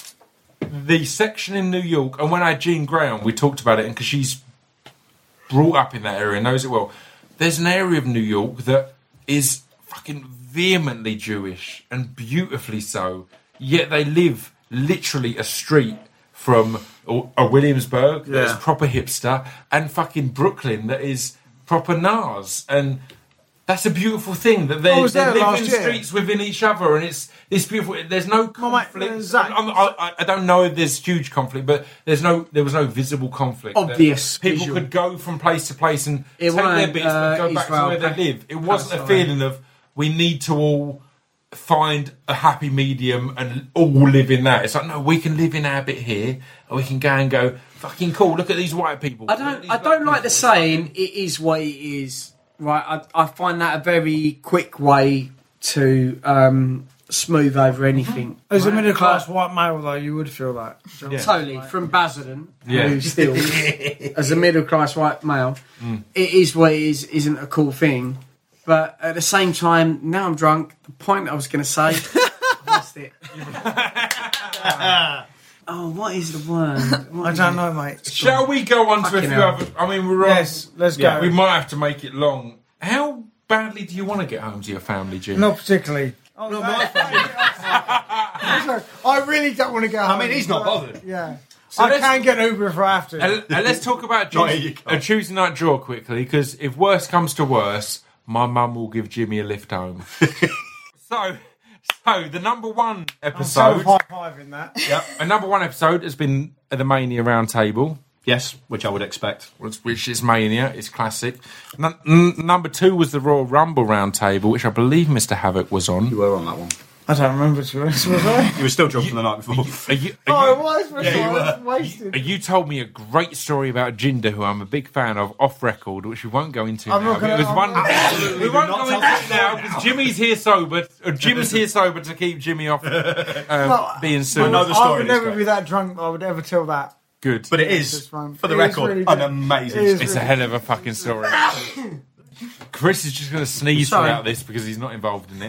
the section in New York, and when I had Jean Graham, we talked about it, and because she's brought up in that area, knows it well. There's an area of New York that is fucking vehemently Jewish and beautifully so, yet they live literally a street from a a Williamsburg that's Yeah. proper hipster, and fucking Brooklyn that is proper Nas. And that's a beautiful thing that they, I was they there live last in year. streets within each other, and it's this beautiful. There's no Well, mate, conflict. Zach- I'm- I, I, I don't know if there's huge conflict, but there's no. There was no visible conflict. that Obvious people visual. could go from place to place and It take their weren't, bits, uh, but go back to Israel where they Pa- live. It wasn't a Palestine. feeling of we need to all find a happy medium and all live in that. It's like no, we can live in our bit here, and we can go and go fucking cool. Look at these white people. I Look at don't. these I black don't like the people. saying "it is what it is." Right. I, I find that a very quick way to um, smooth over anything. As a right? middle class But- white male, though, you would feel that. Yeah. Totally, from Basildon, Yeah. who still, as a middle class white male, it is what it is, isn't a cool thing. But at the same time, now I'm drunk. The point I was going to say, I lost it. Oh, what is the word? What I is don't it? know, mate. Shall we go on to a Fucking few hell. other? I mean, we're on. Yes, let's Yeah, go. we might have to make it long. How badly do you want to get home to your family, Jim? Not particularly. Oh, no, my I really don't want to go home. I mean, he's not bothered. Yeah. So I let's- can get Uber if I have to. And, and let's talk about Not Tuesday, you can't. a Tuesday night draw quickly, because if worse comes to worse, my mum will give Jimmy a lift home. so, so the number one I'm episode, high five in that. Yep. a number one episode has been the Mania Roundtable, Yes, which I would expect. which, which is Mania, it's classic. N- n- number two was the Royal Rumble Roundtable, which I believe Mister Havoc was on. You were on that one. I don't remember to be honest, was I? You were still drunk from the night before. Are you, Oh, are it you, was. Was Yeah, you I? were. I was wasted. you told me a great story about Jinder, who I'm a big fan of, off record, which we won't go into I'm now. not gonna- it was I'm one. absolutely We do won't not go tell into that it now because Jimmy's here sober. Or Jim's here sober to keep Jimmy off uh, being I sued. know the I story. would is never great. be that drunk. I would ever tell that. Good, But it Yes, is, it's fine. for the It is record, really an good. amazing It is story. it's a hell of a fucking story. Chris is just going to sneeze Sorry. throughout this because he's not involved in it.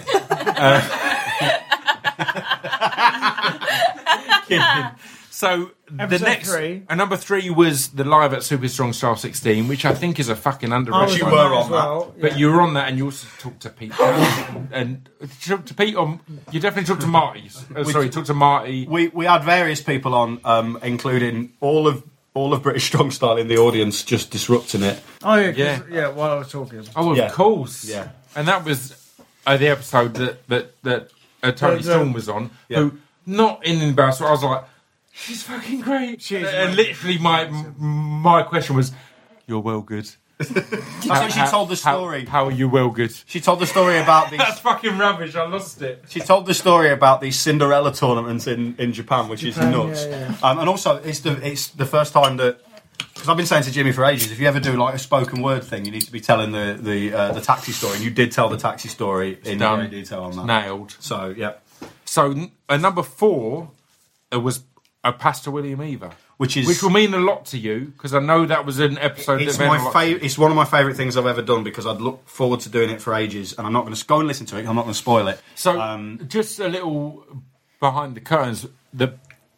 Uh, kidding. So the Episode next, three. uh, number three was the live at Super Strong Style sixteen, which I think is a fucking I underrated. was you one. were that on as well. But yeah. you were on that, and you also talked to Pete. and, and you talked to Pete on. You definitely talked to Marty. Uh, sorry, you talked to Marty. We we had various people on, um, including all of all of British Strong Style in the audience, just disrupting it. Oh yeah, 'cause- Yeah. yeah. While I was talking. Oh, of Yeah. course. Yeah. And that was uh, the episode that that that uh, Tony The- the- Storm was on. Yeah. Who not in embarrassment. I was like, she's fucking great. She is and great. literally, my m- my question was, "You're well good." So she told the story. How, how are you well good? She told the story about these. That's fucking rubbish. I lost it. She told the story about these Cinderella tournaments in, in Japan, which Japan, is nuts. yeah, Um, and also, it's the it's the first time that because I've been saying to Jimmy for ages, if you ever do like a spoken word thing, you need to be telling the the uh, the taxi story. And you did tell the taxi story in done. great detail on that. Nailed. So yeah, So n- uh, number four uh, was uh, Pastor William Eva, which is which will mean a lot to you because I know that was an episode. it's that meant a my lot to you. favorite. It's one of my favourite things I've ever done because I'd look forward to doing it for ages, and I'm not going to go and listen to it. I'm not going to spoil it. So Um, just a little behind the curtains. The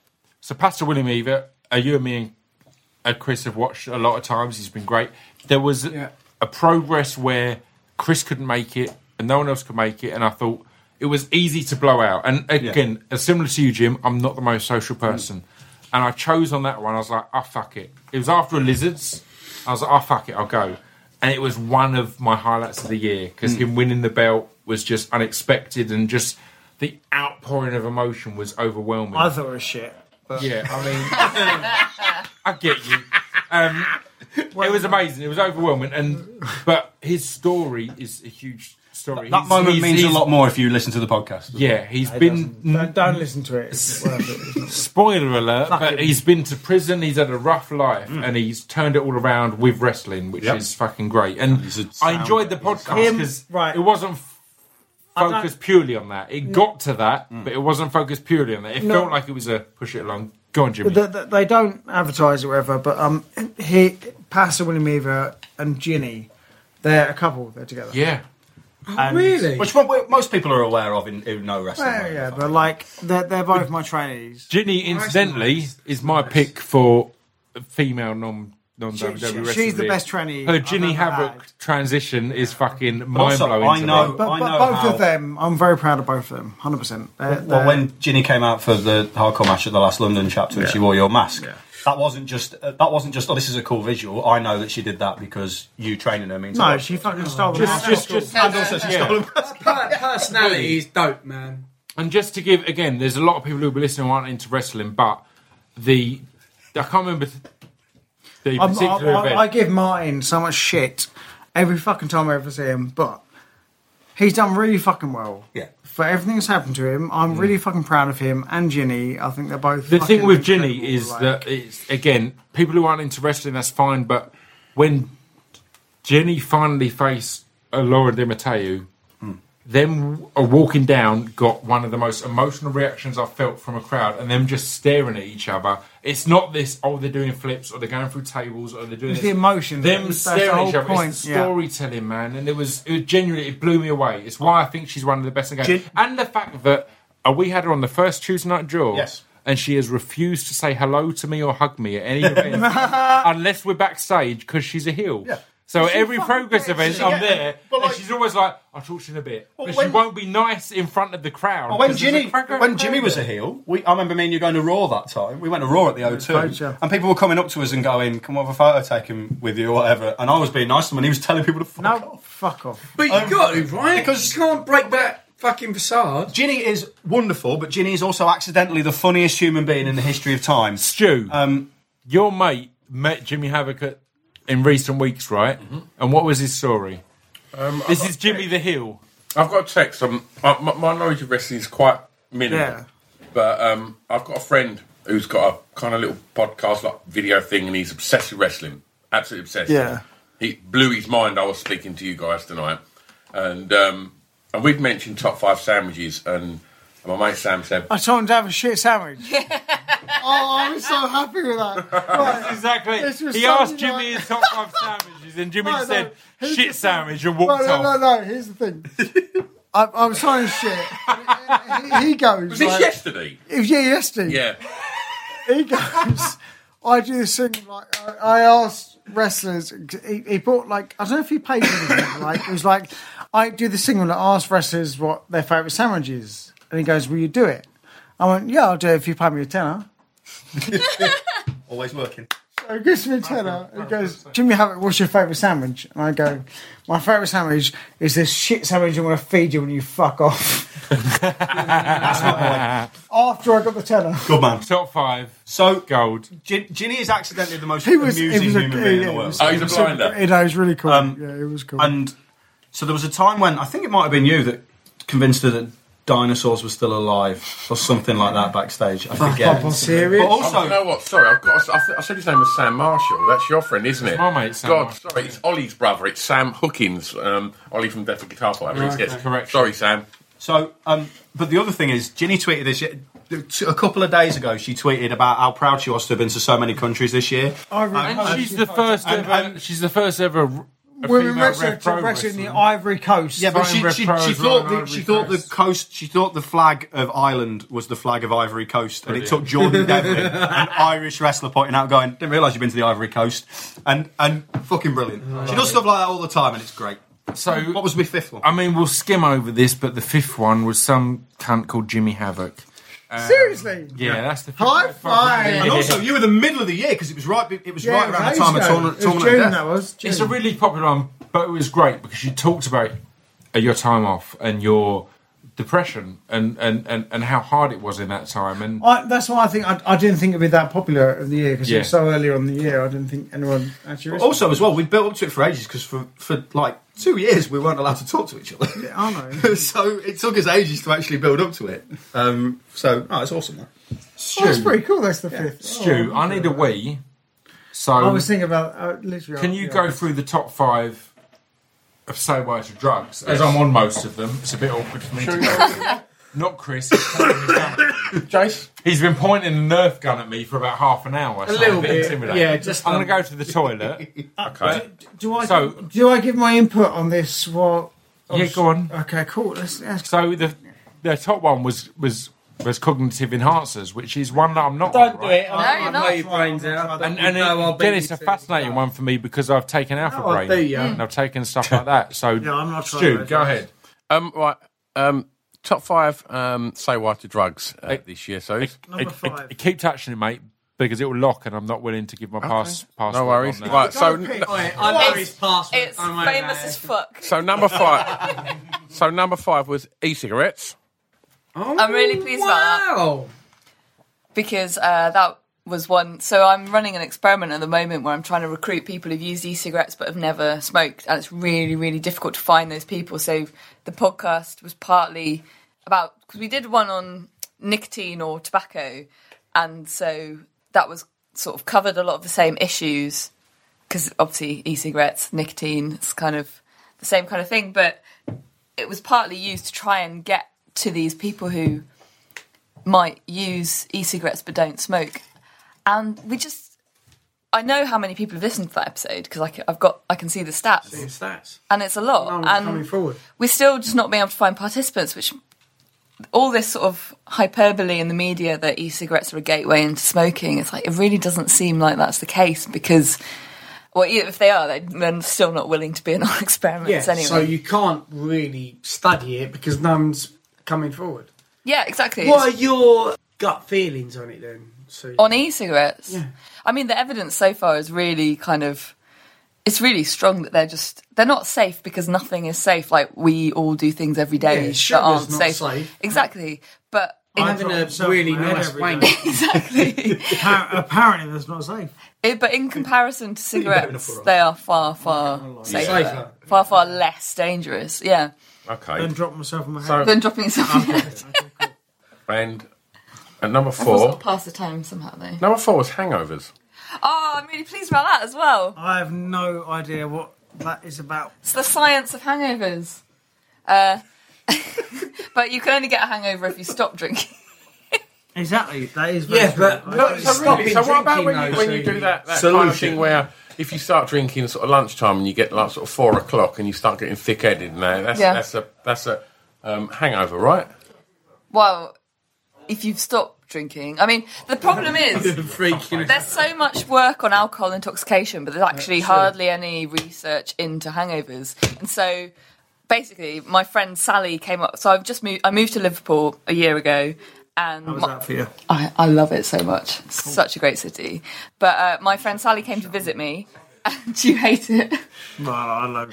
so Pastor William Eva, uh, you and me and uh, Chris have watched a lot of times. He's been great. There was Yeah. a progress where Chris couldn't make it and no one else could make it, and I thought it was easy to blow out. And again, as similar to you, Jim, I'm not the most social person, and I chose on that one. I was like, oh fuck it. It was after a Lizards. I was like, oh fuck it, I'll go. And it was one of my highlights of the year because him winning the belt was just unexpected, and just the outpouring of emotion was overwhelming. I thought it was shit. But Yeah, I mean, I get you. Um, it was amazing. It was overwhelming, and but his story is a huge story. that He's- moment he's- means a he's- lot more if you listen to the podcast. Yeah, he's been. don't, don't listen to it. It's worth it. It's not- Spoiler alert, but Fucking- he's been to prison, he's had a rough life, and he's turned it all around with wrestling, which Yep. is fucking great. And he's a I sound- enjoyed the he's a podcast sound- because Right. it wasn't f- don't- focused purely on that. It got to that, but it wasn't focused purely on that. It No. felt like it was a push it along. Go on, Jimmy. They, they- they don't advertise it, or whatever. But um, he, Pastor William Eva and Ginny, they're a couple. They're together. yeah. And- Really? Which one most people are aware of in, who know wrestling. Well, yeah, but like they're, they're both my trainees. Ginny, incidentally, is my pick for female non non She- W W E she- wrestling. she's the best trainee Her I've Ginny ever Havoc had. transition is fucking mind also, blowing. I know- But, I but know both how- of them, I'm very proud of both of them, one hundred percent. They're, Well, when Ginny came out for the hardcore match at the last London chapter and she wore your mask, that wasn't just uh, that wasn't just oh, this is a cool visual. I know that she did that because you training her means a no, lot. she fucking stole the Just, mask. just, just, and also she yeah. stole a mask. Per- personality is dope, man. And just to give again, there's a lot of people who will be listening who aren't into wrestling, but the I can't remember th- the I'm- particular I, event. I, I give Martin so much shit every fucking time I ever see him, but he's done really fucking well. Yeah. For everything that's happened to him, I'm really fucking proud of him and Ginny. I think they're both. the thing fucking with Ginny incredible, is like- that it's again people who aren't into wrestling, that's fine, but when Ginny finally faced uh, Laura Di Matteo, them uh, walking down got one of the most emotional reactions I've felt from a crowd, and them just staring at each other. It's not this, oh, they're doing flips, or they're going through tables, or they're doing It's this. the emotion. Them That's the staring at whole each other. point, It's the yeah. storytelling, man, and it was, it was genuinely, it blew me away. It's why I think she's one of the best in the game. Gin- and the fact that uh, we had her on the first Tuesday Night Draw, Yes. and she has refused to say hello to me or hug me at any event unless we're backstage because she's a heel. Yeah. So every progress event, she- I'm yeah, there, but like- and she's always like, "I'll talk to you in a bit," Well, but when- she won't be nice in front of the crowd. Well, when 'cause there's a Jimmy, crack- when crowd Jimmy was a there. heel, we, I remember me and you going to Raw that time. We went to Raw at the O two, Coach, yeah. and people were coming up to us and going, "Come on, have a photo taken with you or whatever." And I was being nice to him, and he was telling people to fuck No, off. fuck off. But you Um, got to, right? because- you can't break that fucking facade. Ginny is wonderful, but Ginny is also accidentally the funniest human being in the history of time. Stu, Um, your mate met Jimmy Havoc at, in recent weeks, right? Mm-hmm. And what was his story? Um, This I've is got- Jimmy the heel. I've got a text. Um, my, my my knowledge of wrestling is quite minimal. Yeah. But um, I've got a friend who's got a kind of little podcast, like video thing, and he's obsessed with wrestling. Absolutely obsessed. Yeah. He blew his mind. I was speaking to you guys tonight, and um, and we'd mentioned top five sandwiches, and my mate Sam said, I told him to have a shit sandwich. Oh, I was so happy with that. Right. Exactly. This was He something asked Jimmy like- his top five sandwiches, and Jimmy No, no, said here's shit the sandwich and No, walked no, off. no, no. Here's the thing. I, I was trying to shit. He, he goes. "Was this like, yesterday?" It was yeah, yesterday. Yeah. He goes. I do this thing like I, I asked wrestlers. He, he brought like I don't know if he paid for anything. Like it was like I do this thing when I ask wrestlers what their favourite sandwich is, and he goes, "Will you do it?" I went, "Yeah, I'll do it if you pay me a tenner." always working. So he gives me a tenner. And he goes, "Jimmy Havoc, what's your favourite sandwich?" And I go, "My favourite sandwich is this shit sandwich I'm going to feed you when you fuck off." That's not my After I got the tenner. good man. Top five So gold. Gin, Ginny is accidentally the most He was, amusing he was a, human being in yeah, the he world. was- Oh, he he's a was blinder. super- It was really cool. Um, yeah, it was cool. And so there was a time when I think it might have been you that convinced her that dinosaurs were still alive or something like that backstage. I forget. Proper serious. But Oh, also, you know what? Sorry, I've got. I, th- I said his name was Sam Marshall. That's your friend, isn't it? my mate, Sam God, Marshall. sorry, it's Ollie's brother. It's Sam Hookins. Um, Ollie from Death of Guitar Player. Okay. Yes, Correct. Sorry, Sam. so, um, but the other thing is, Ginny tweeted this ye- a couple of days ago. She tweeted about how proud she was to have been to so many countries this year. I really And she's the first and- ever. and- she's the first ever. a women female wrestler Rev Pro to wrestle in the wrestler. Ivory Coast. Yeah, but Fine she, Rev she, Pros she are thought on the, Ivory she thought the Coast. coast she thought the flag of Ireland was the flag of Ivory Coast, and it took Jordan Devlin, an Irish wrestler, pointing out, going, "Didn't realise you've been to the Ivory Coast," and and fucking brilliant. She does stuff like that all the time, and it's great. So What was my fifth one? I mean, we'll skim over this, but the fifth one was some cunt called Jimmy Havoc. Seriously? Yeah, that's the fifth High one. five. And also, you were the middle of the year because it was right. It was Yeah, right it was around the ages time of ago. tournament. It was tournament of June, Death. that was. June. It's a really popular one, but it was great because you talked about uh, your time off and your depression and, and, and, and how hard it was in that time. And I, that's why I think I, I didn't think it'd be that popular of the year because Yeah. it was so early on in the year. I didn't think anyone actually. But also, as well, we built up to it for ages because for for like two years we weren't allowed to talk to each other. Yeah, I know. So it took us ages to actually build up to it. Um, so, oh, it's awesome, man. Oh, that's pretty cool. That's the fifth. Stu, Oh, I need a wee. So I was thinking about uh, literally. can you yeah. go through the top five of Say Why to Drugs? As I'm on most of them, it's a bit awkward for me to go. Not Chris. He's pointing his gun at me. Jace? He's been pointing a Nerf gun at me for about half an hour. So A little I'm bit bit, intimidated. yeah, just, I'm um, going to go to the toilet. Okay. Do I So- do I give my input on this? What? Yeah, go on. Okay, cool. Let's, let's So the the top one was was was cognitive enhancers, which is one that I'm not. Don't on, do right? it. No, I'll, you're I'll not. blow your brains out. And, You and know I'll it, beat again, you it's a to fascinating it. one for me because I've taken Alpha Oh, I Brain do, yeah. and I've taken stuff like that. So, Yeah, I'm not trying Stu, to- go ahead. Um, right. Um, top five. Um, say why to drugs uh, Hey. this year. So Number I- I- five. I keep touching it, mate, because it will lock, and I'm not willing to give my pass. password no worries. on there. Right. So. Go pick. Wait, I know It's- his password. It's I'm famous over as there. fuck. So number five. so number five was e-cigarettes. Oh, I'm really pleased about that. wow. because uh, that was one. So I'm running an experiment at the moment where I'm trying to recruit people who've used e-cigarettes but have never smoked, and it's really, really difficult to find those people. So the podcast was partly about, because we did one on nicotine or tobacco, and so that was sort of covered a lot of the same issues, because obviously e-cigarettes, nicotine, it's kind of the same kind of thing, but it was partly used to try and get to these people who might use e-cigarettes but don't smoke. And we just, I know how many people have listened to that episode because I can, I've got, I can see the stats, Stats. and it's a lot. No one's and coming forward. we're still just not being able to find participants, which all this sort of hyperbole in the media that e-cigarettes are a gateway into smoking, it's like, it really doesn't seem like that's the case because, well, if they are, they- they're still not willing to be in our experiments Yeah, anyway. so you can't really study it because no one's coming forward. yeah, exactly. What are your gut feelings on it then? So On e-cigarettes? Yeah. I mean, the evidence so far is really kind of, it's really strong that they're just, they're not safe because nothing is safe. Like, we all do things every day Yeah, that sugar's aren't not safe. safe. Exactly. But in, I having drop a myself really in my head nice every wank. day. exactly. Appar- Apparently, that's not safe. It- but in comparison to cigarettes, enough, they are far, far safer. Safer. Far, far less dangerous. Yeah. Okay. Then drop myself in my head. So Than dropping yourself in the head. and at number I've got four. to pass the time somehow, though. Number four was hangovers. Oh, I'm really pleased about that as well. I have no idea what that is about. It's the science of hangovers. Uh, but you can only get a hangover if you stop drinking. Exactly, that is very Yeah, true. but- I- No, so, Stop really, it so what about drinking, when you, though, when you so do that, that kind of Solution. thing where if you start drinking sort of lunchtime and you get like sort of four o'clock and you start getting thick-headed and that, that's, Yeah. that's a that's a um, hangover, right? Well, if you've stopped drinking. I mean, the problem is Freaking. there's so much work on alcohol intoxication, but there's actually hardly any research into hangovers. And so basically, my friend Sally came up. So I've just moved, I moved to Liverpool a year ago. And How was my- that for you? I, I love it so much. It's such a great city. But uh, my friend Sally came to visit me, and you hate it. Well, I love it.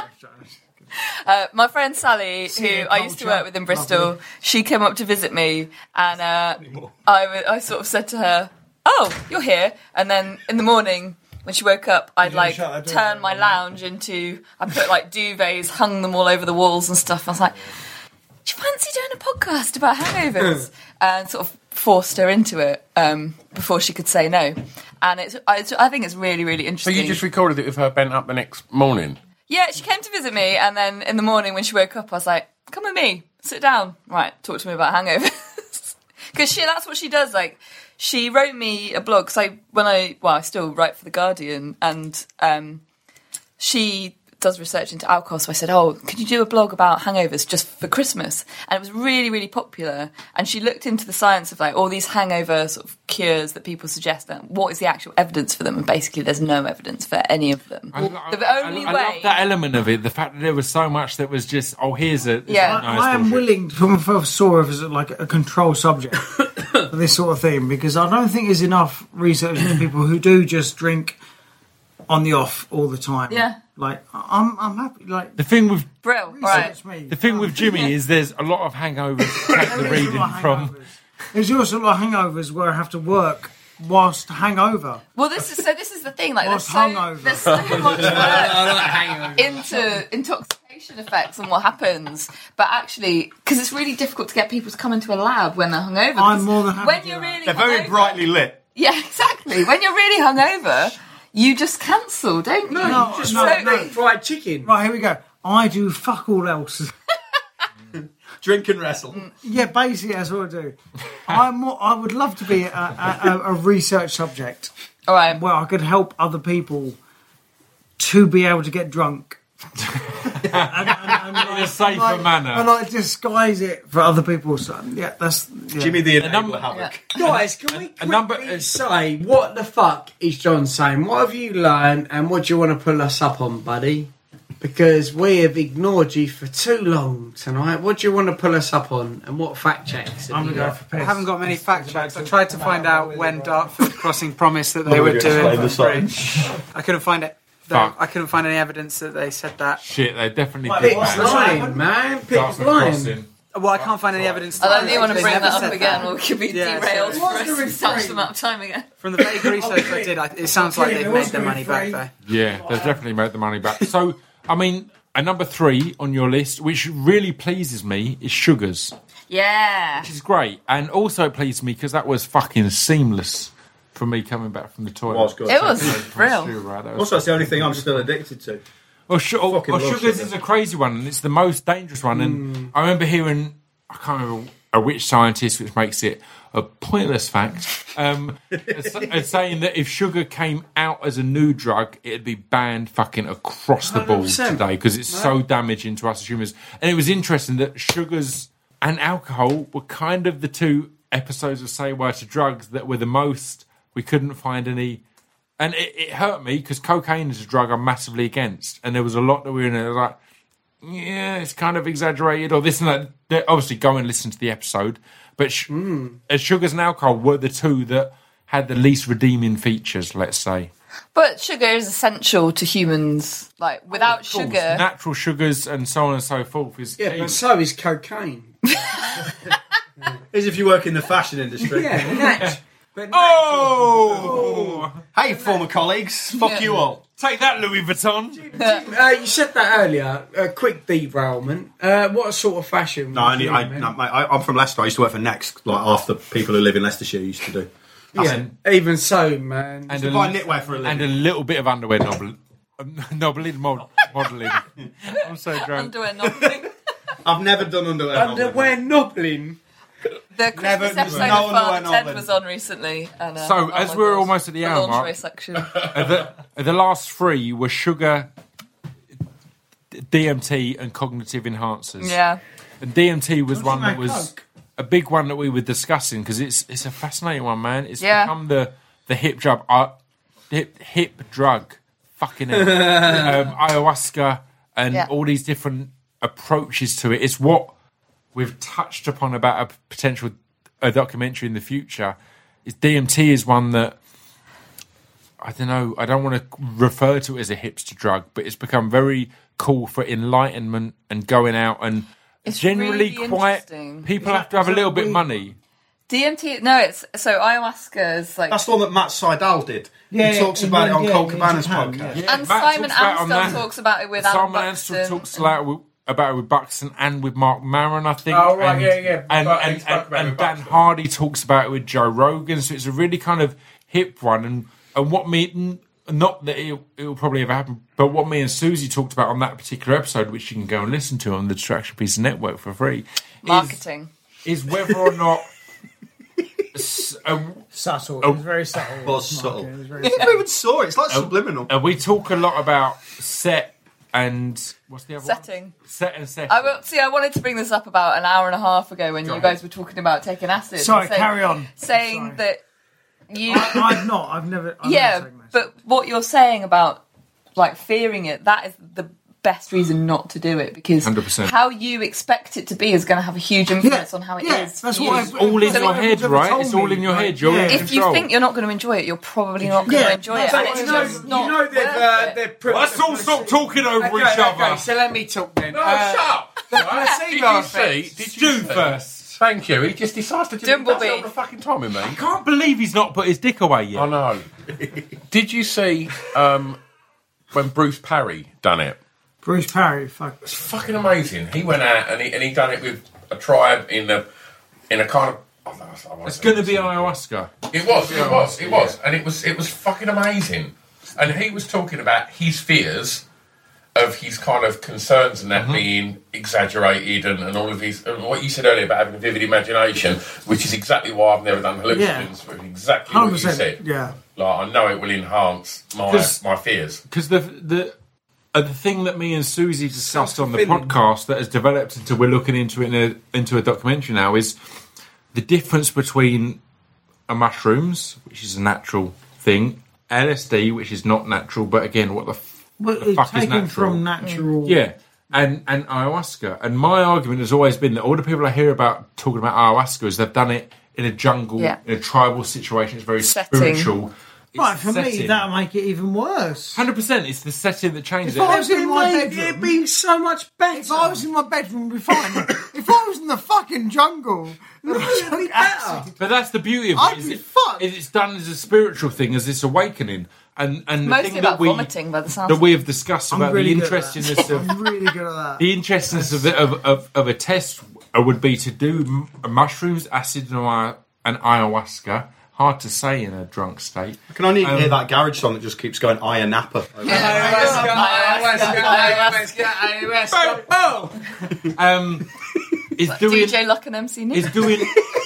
Uh, my friend Sally, who Seeing I used to culture. work with in Bristol, Lovely. she came up to visit me, and uh, I, w- I sort of said to her, "Oh, you're here." And then in the morning, when she woke up, I'd You like shut that door turn down, my yeah. lounge into. I put like duvets, hung them all over the walls and stuff. I was like, do you fancy doing a podcast about hangovers? And sort of forced her into it um, before she could say no. And it's, I, I think it's really, really So interesting. you just recorded it with her bent up the next morning? Yeah, she came to visit me, and then in the morning when she woke up, I was like, come with me, sit down. Right, talk to me about hangovers. Because she that's what she does. Like, she wrote me a blog, because I, when I, well, I still write for The Guardian, and um, she does research into alcohol, so I said, oh, could you do a blog about hangovers just for Christmas? And it was really, really popular, and she looked into the science of like all these hangover sort of cures that people suggest, and what is the actual evidence for them, and basically there's no evidence for any of them. I, the I- only I way... love that element of it, the fact that there was so much that was just, oh, here's a... Yeah. no, it's I am bullshit. willing to put myself sort of as like a control subject for this sort of thing, because I don't think there's enough research into people who do just drink on the off all the time. Yeah. Like, I'm I'm happy. Like, The thing with Brill, right. research me. the thing with Jimmy is there's a lot of hangovers to take the There is a reading lot of from. hangovers. There's also a lot of hangovers where I have to work whilst hangover. Well, this is so. This is the thing. Like, there's Whilst so, hungover. there's so much work into intoxication effects and what happens. But actually, because it's really difficult to get people to come into a lab when they're hungover. I'm 'cause more than happy when to you're do that. really They're very hungover- brightly lit. Yeah, exactly. When you're really hungover, you just cancel, don't you? No, Just no, no, no. fried chicken. Right, here we go. I do fuck all else. Drink and wrestle. Yeah, basically that's what I do. I'm more, I would love to be a, a, a, a research subject All right. where I could help other people to be able to get drunk. and, and, and, and, In a safer like, manner. And like disguise it for other people. So, yeah, that's yeah. Jimmy the Enabler number- Havoc. Guys, can we quickly number- say what the fuck is John saying? What have you learned, and what do you want to pull us up on, buddy? Because we have ignored you for too long tonight. What do you want to pull us up on, and what fact checks? have I'm you gonna go got? for piss. I haven't got many fact checks. I tried to find out when Dartford Crossing promised that they would do it for free. I couldn't find it. No, Fuck. I couldn't find any evidence that they said that. Shit, they definitely Wait, did Pick's that. lying, man. Pick's Dartford lying. Crossing. Well, I can't find any evidence. I don't think you want to They bring never that up said again, that. or we could be Yeah, derailed so- for What's the us such refrain? amount of time again. From the vague research I did, I, it sounds like they've made their money back though. Yeah, they've definitely made the money back. So, I mean, a number three on your list, which really pleases me, is Sugars. Yeah. Which is great. And also it pleased me because that was fucking seamless for me coming back from the toilet. Was good. It was From real. Stu, right? That was Also, that's the only thing I'm still addicted to. Well, Sh- well, Fucking well, love Sugars sugar. is a crazy one, and it's the most dangerous one. And I remember hearing, I can't remember a which scientist, which makes it a pointless fact, um, as, as saying that if sugar came out as a new drug, it'd be banned fucking across the board one hundred percent. today because it's so damaging to us as humans. And it was interesting that sugars and alcohol were kind of the two episodes of Say Why to Drugs that were the most, we couldn't find any. And it, it hurt me because cocaine is a drug I'm massively against. And there was a lot that we were in there like, yeah, it's kind of exaggerated or this and that. They- Obviously, go and listen to the episode. But sh- uh, sugars and alcohol were the two that had the least redeeming features, let's say. But sugar is essential to humans. Like, without Of course, sugar... natural sugars and so on and so forth is Yeah, key. but so is cocaine. As if you work in the fashion industry. Yeah, nat- but Oh! Hey, former colleagues, fuck Yeah. you all. Take that, Louis Vuitton. uh, you said that earlier. A quick derailment. Uh, what sort of fashion? No, I, was you, I, man? no, mate, I, I'm from Leicester. I used to work for Next, like half the people who live in Leicestershire used to do. yeah, even so, man. And To a, buy knitwear for a living. and a little bit of underwear novel, noveling, mod, modelling. I'm so drunk. Underwear noveling. I've never done underwear. Underwear nobbling. The Christmas Never- episode no of underwear Father Ted noveling. was on recently. And, uh, So, oh as my we're God. almost at the hour lingerie mark, section. Uh, the, uh, the last three were sugar, D M T, and cognitive enhancers. Yeah. And D M T was one that about was Coke? a big one that we were discussing because it's it's a fascinating one, man. It's Yeah. become the the hip drug, uh, hip hip drug, fucking hell. um, ayahuasca and Yeah. all these different approaches to it. It's what we've touched upon about a potential a documentary in the future. Is D M T is one that. I don't know, I don't want to refer to it as a hipster drug, but it's become very cool for enlightenment and going out and It's generally really quite. interesting. People have to have a little bit of money. D M T, no, it's so ayahuasca is like, That's the one that Matt Seidel did. Yeah, he yeah, talks in about it one- on yeah, Cole in Cabana's Japan, podcast. yeah. Yeah, and Matt Simon talks about it on Amstel that. talks about it with Alan Simon Amstel Buxton. talks about it with, about it with Buxton and with Mark Maron, I think. Oh, right, and, yeah, yeah. And, But and, he spoke and, about it and with Dan Buxton. Hardy talks about it with Joe Rogan, so it's a really kind of hip one. And, and what me, not that it will probably ever happen, but what me and Susie talked about on that particular episode, which you can go and listen to on the Distraction Piece Network for free, Marketing. is, is whether or not. s- a, Subtle. Oh. It was very subtle. It was subtle. It was very You subtle. never even saw it. It's like subliminal. uh, we talk a lot about set and what's the other Setting. one? Set and setting. I will, see, I wanted to bring this up about an hour and a half ago when Go you ahead. guys were talking about taking acid. Sorry, and saying- carry on. Saying Sorry. that you... I, I've not. I've never. I've yeah, never taken that. but what you're saying about like fearing it, that is the best reason not to do it, because one hundred percent. how you expect it to be is going to have a huge influence Yeah, on how it is. yeah, that's for what you. I've- It's all in So your if- head, Whoever right? told It's all me, in your like, head. You're yeah. in If control. you think you're not going to enjoy it, you're probably not going Yeah, to enjoy it, no, and but it's you know- just you not know they've, worth uh, it. they've put- Let's all stop talking over Okay, each other. okay, so let me talk then. No, Uh, shut up. Right? Did placebo you see? effect. Did Stu you see? first. Thank you. He just decides to do he does it Dimbleby. all the fucking time with me. I can't believe he's not put his dick away yet. I know. Did you see um, when Bruce Parry done it? Bruce Parry, fuck. It's fucking amazing. He went out and he and he done it with a tribe in the in a kind of. I don't know, I won't It's say going to this. be ayahuasca. It was. It was. It was, and it was. It was fucking amazing. And he was talking about his fears of his kind of concerns and that being exaggerated, and, and all of his and what you said earlier about having a vivid imagination, which is exactly why I've never done hallucinogens. Yeah. Exactly what you said. Yeah. Like I know it will enhance my 'Cause- my fears. Because the the uh, the thing that me and Susie discussed on the Self-fulfilling. podcast that has developed into we're looking into it in a, into a documentary now is the difference between a mushrooms, which is a natural thing, L S D, which is not natural, but again, what the, f- Well, the it's fuck is taken natural? from natural. Yeah, and and ayahuasca. And my argument has always been that all the people I hear about talking about ayahuasca is they've done it in a jungle, Yeah. in a tribal situation. It's very Setting. spiritual. It's Right, for me, setting. that'll make it even worse. Hundred percent, it's the setting that changes If it. I was in my It'd bedroom, be so much better. if I was in my bedroom, it'd be fine. If I was in the fucking jungle, it'd be better. But that's the beauty of I'd it. Is be it fucked. is it's done as a spiritual thing, as this awakening, and and the Mostly thing about that we vomiting by the sounds that of we have discussed I'm about really the good at interestingness that. of I'm really good at that. the interestingness of, the, of, of of a test would be to do m- mushrooms, acid, and aya- and ayahuasca. Hard to say in a drunk state. I can only Um, hear that garage song that just keeps going, Aya Napa. Um, is D doing J Luck and M C Nick. is doing.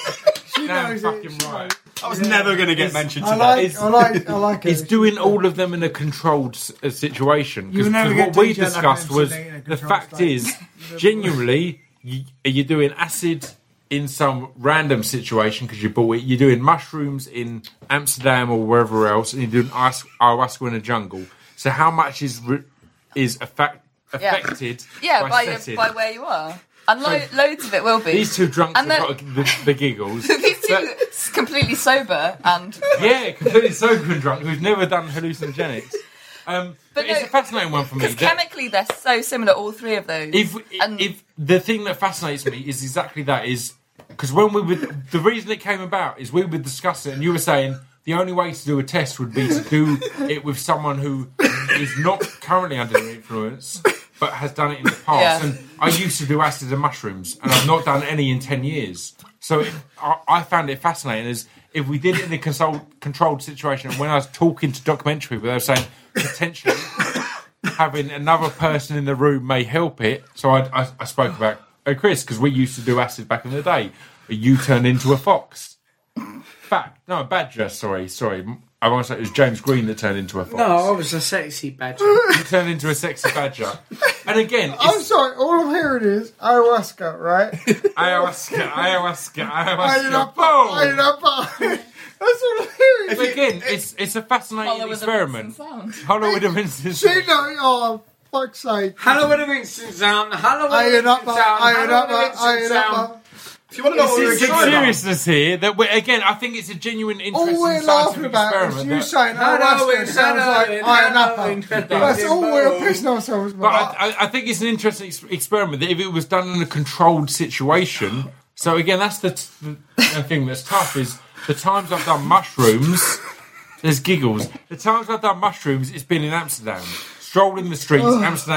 She Damn knows fucking it. right. I was never going to get mentioned I today. like, It's- I like, I like it. Is doing all of them in a controlled s- uh, situation. You will never what get we D J like discussed an was M C in a the controlled fact state. is, genuinely, you, you're doing acid in some random situation because you bought it. You're doing mushrooms in Amsterdam or wherever else, and you're doing ayahuas- ayahuasca in a jungle. So how much is re- is affect, Yeah. affected yeah, by, by, setting? by where you are. And lo- loads of it will be. These two drunks And have then- got the, the giggles. These two But- s- completely sober and yeah, completely sober and drunk who's never done hallucinogenics. Um, but But it's no, a fascinating one for me. because that- chemically they're so similar, all three of those. if and if the thing that fascinates me is exactly that is because when we would the reason it came about is we would discuss it and you were saying the only way to do a test would be to do it with someone who is not currently under the influence but has done it in the past. Yeah. And I used to do acid and mushrooms and I've not done any in ten years. So it, I, I found it fascinating as if we did it in a consol- controlled situation. And when I was talking to documentary people, they were saying potentially having another person in the room may help it. So I, I, I spoke about oh, Chris because we used to do acid back in the day. You turned into a fox. Fact, no, a badger. Sorry, sorry. I want to say it was James Green that turned into a fox. No, I was a sexy badger. You turned into a sexy badger. And again, I'm it's sorry, all I'm hearing is ayahuasca, right? ayahuasca, ayahuasca, ayahuasca. Ayahuasca, Boom! ayahuasca. That's all I'm hearing. But again, it's it's a fascinating Follow with the experiment. sound. Follow with the Vincent She know, oh, fuck's sake. Hello with the Winston sound. Hello with the Iron Winston up, sound. iron Hello up, with the Winston iron sound. up. If you want to know what we were It's a giggling about, seriousness here that we again. I think it's a genuine, interesting All we're laughing scientific about is experiment. you that- saying Hello, ayahuasca Winston, sounds like hello, iron hello, up. That's all we're pissing ourselves But about. I, I, I think it's an interesting ex- experiment that if it was done in a controlled situation. So again, that's the, t- the, the thing that's tough is the times I've done mushrooms. There's giggles. The times I've done mushrooms, it's been in Amsterdam, strolling the streets, Amsterdam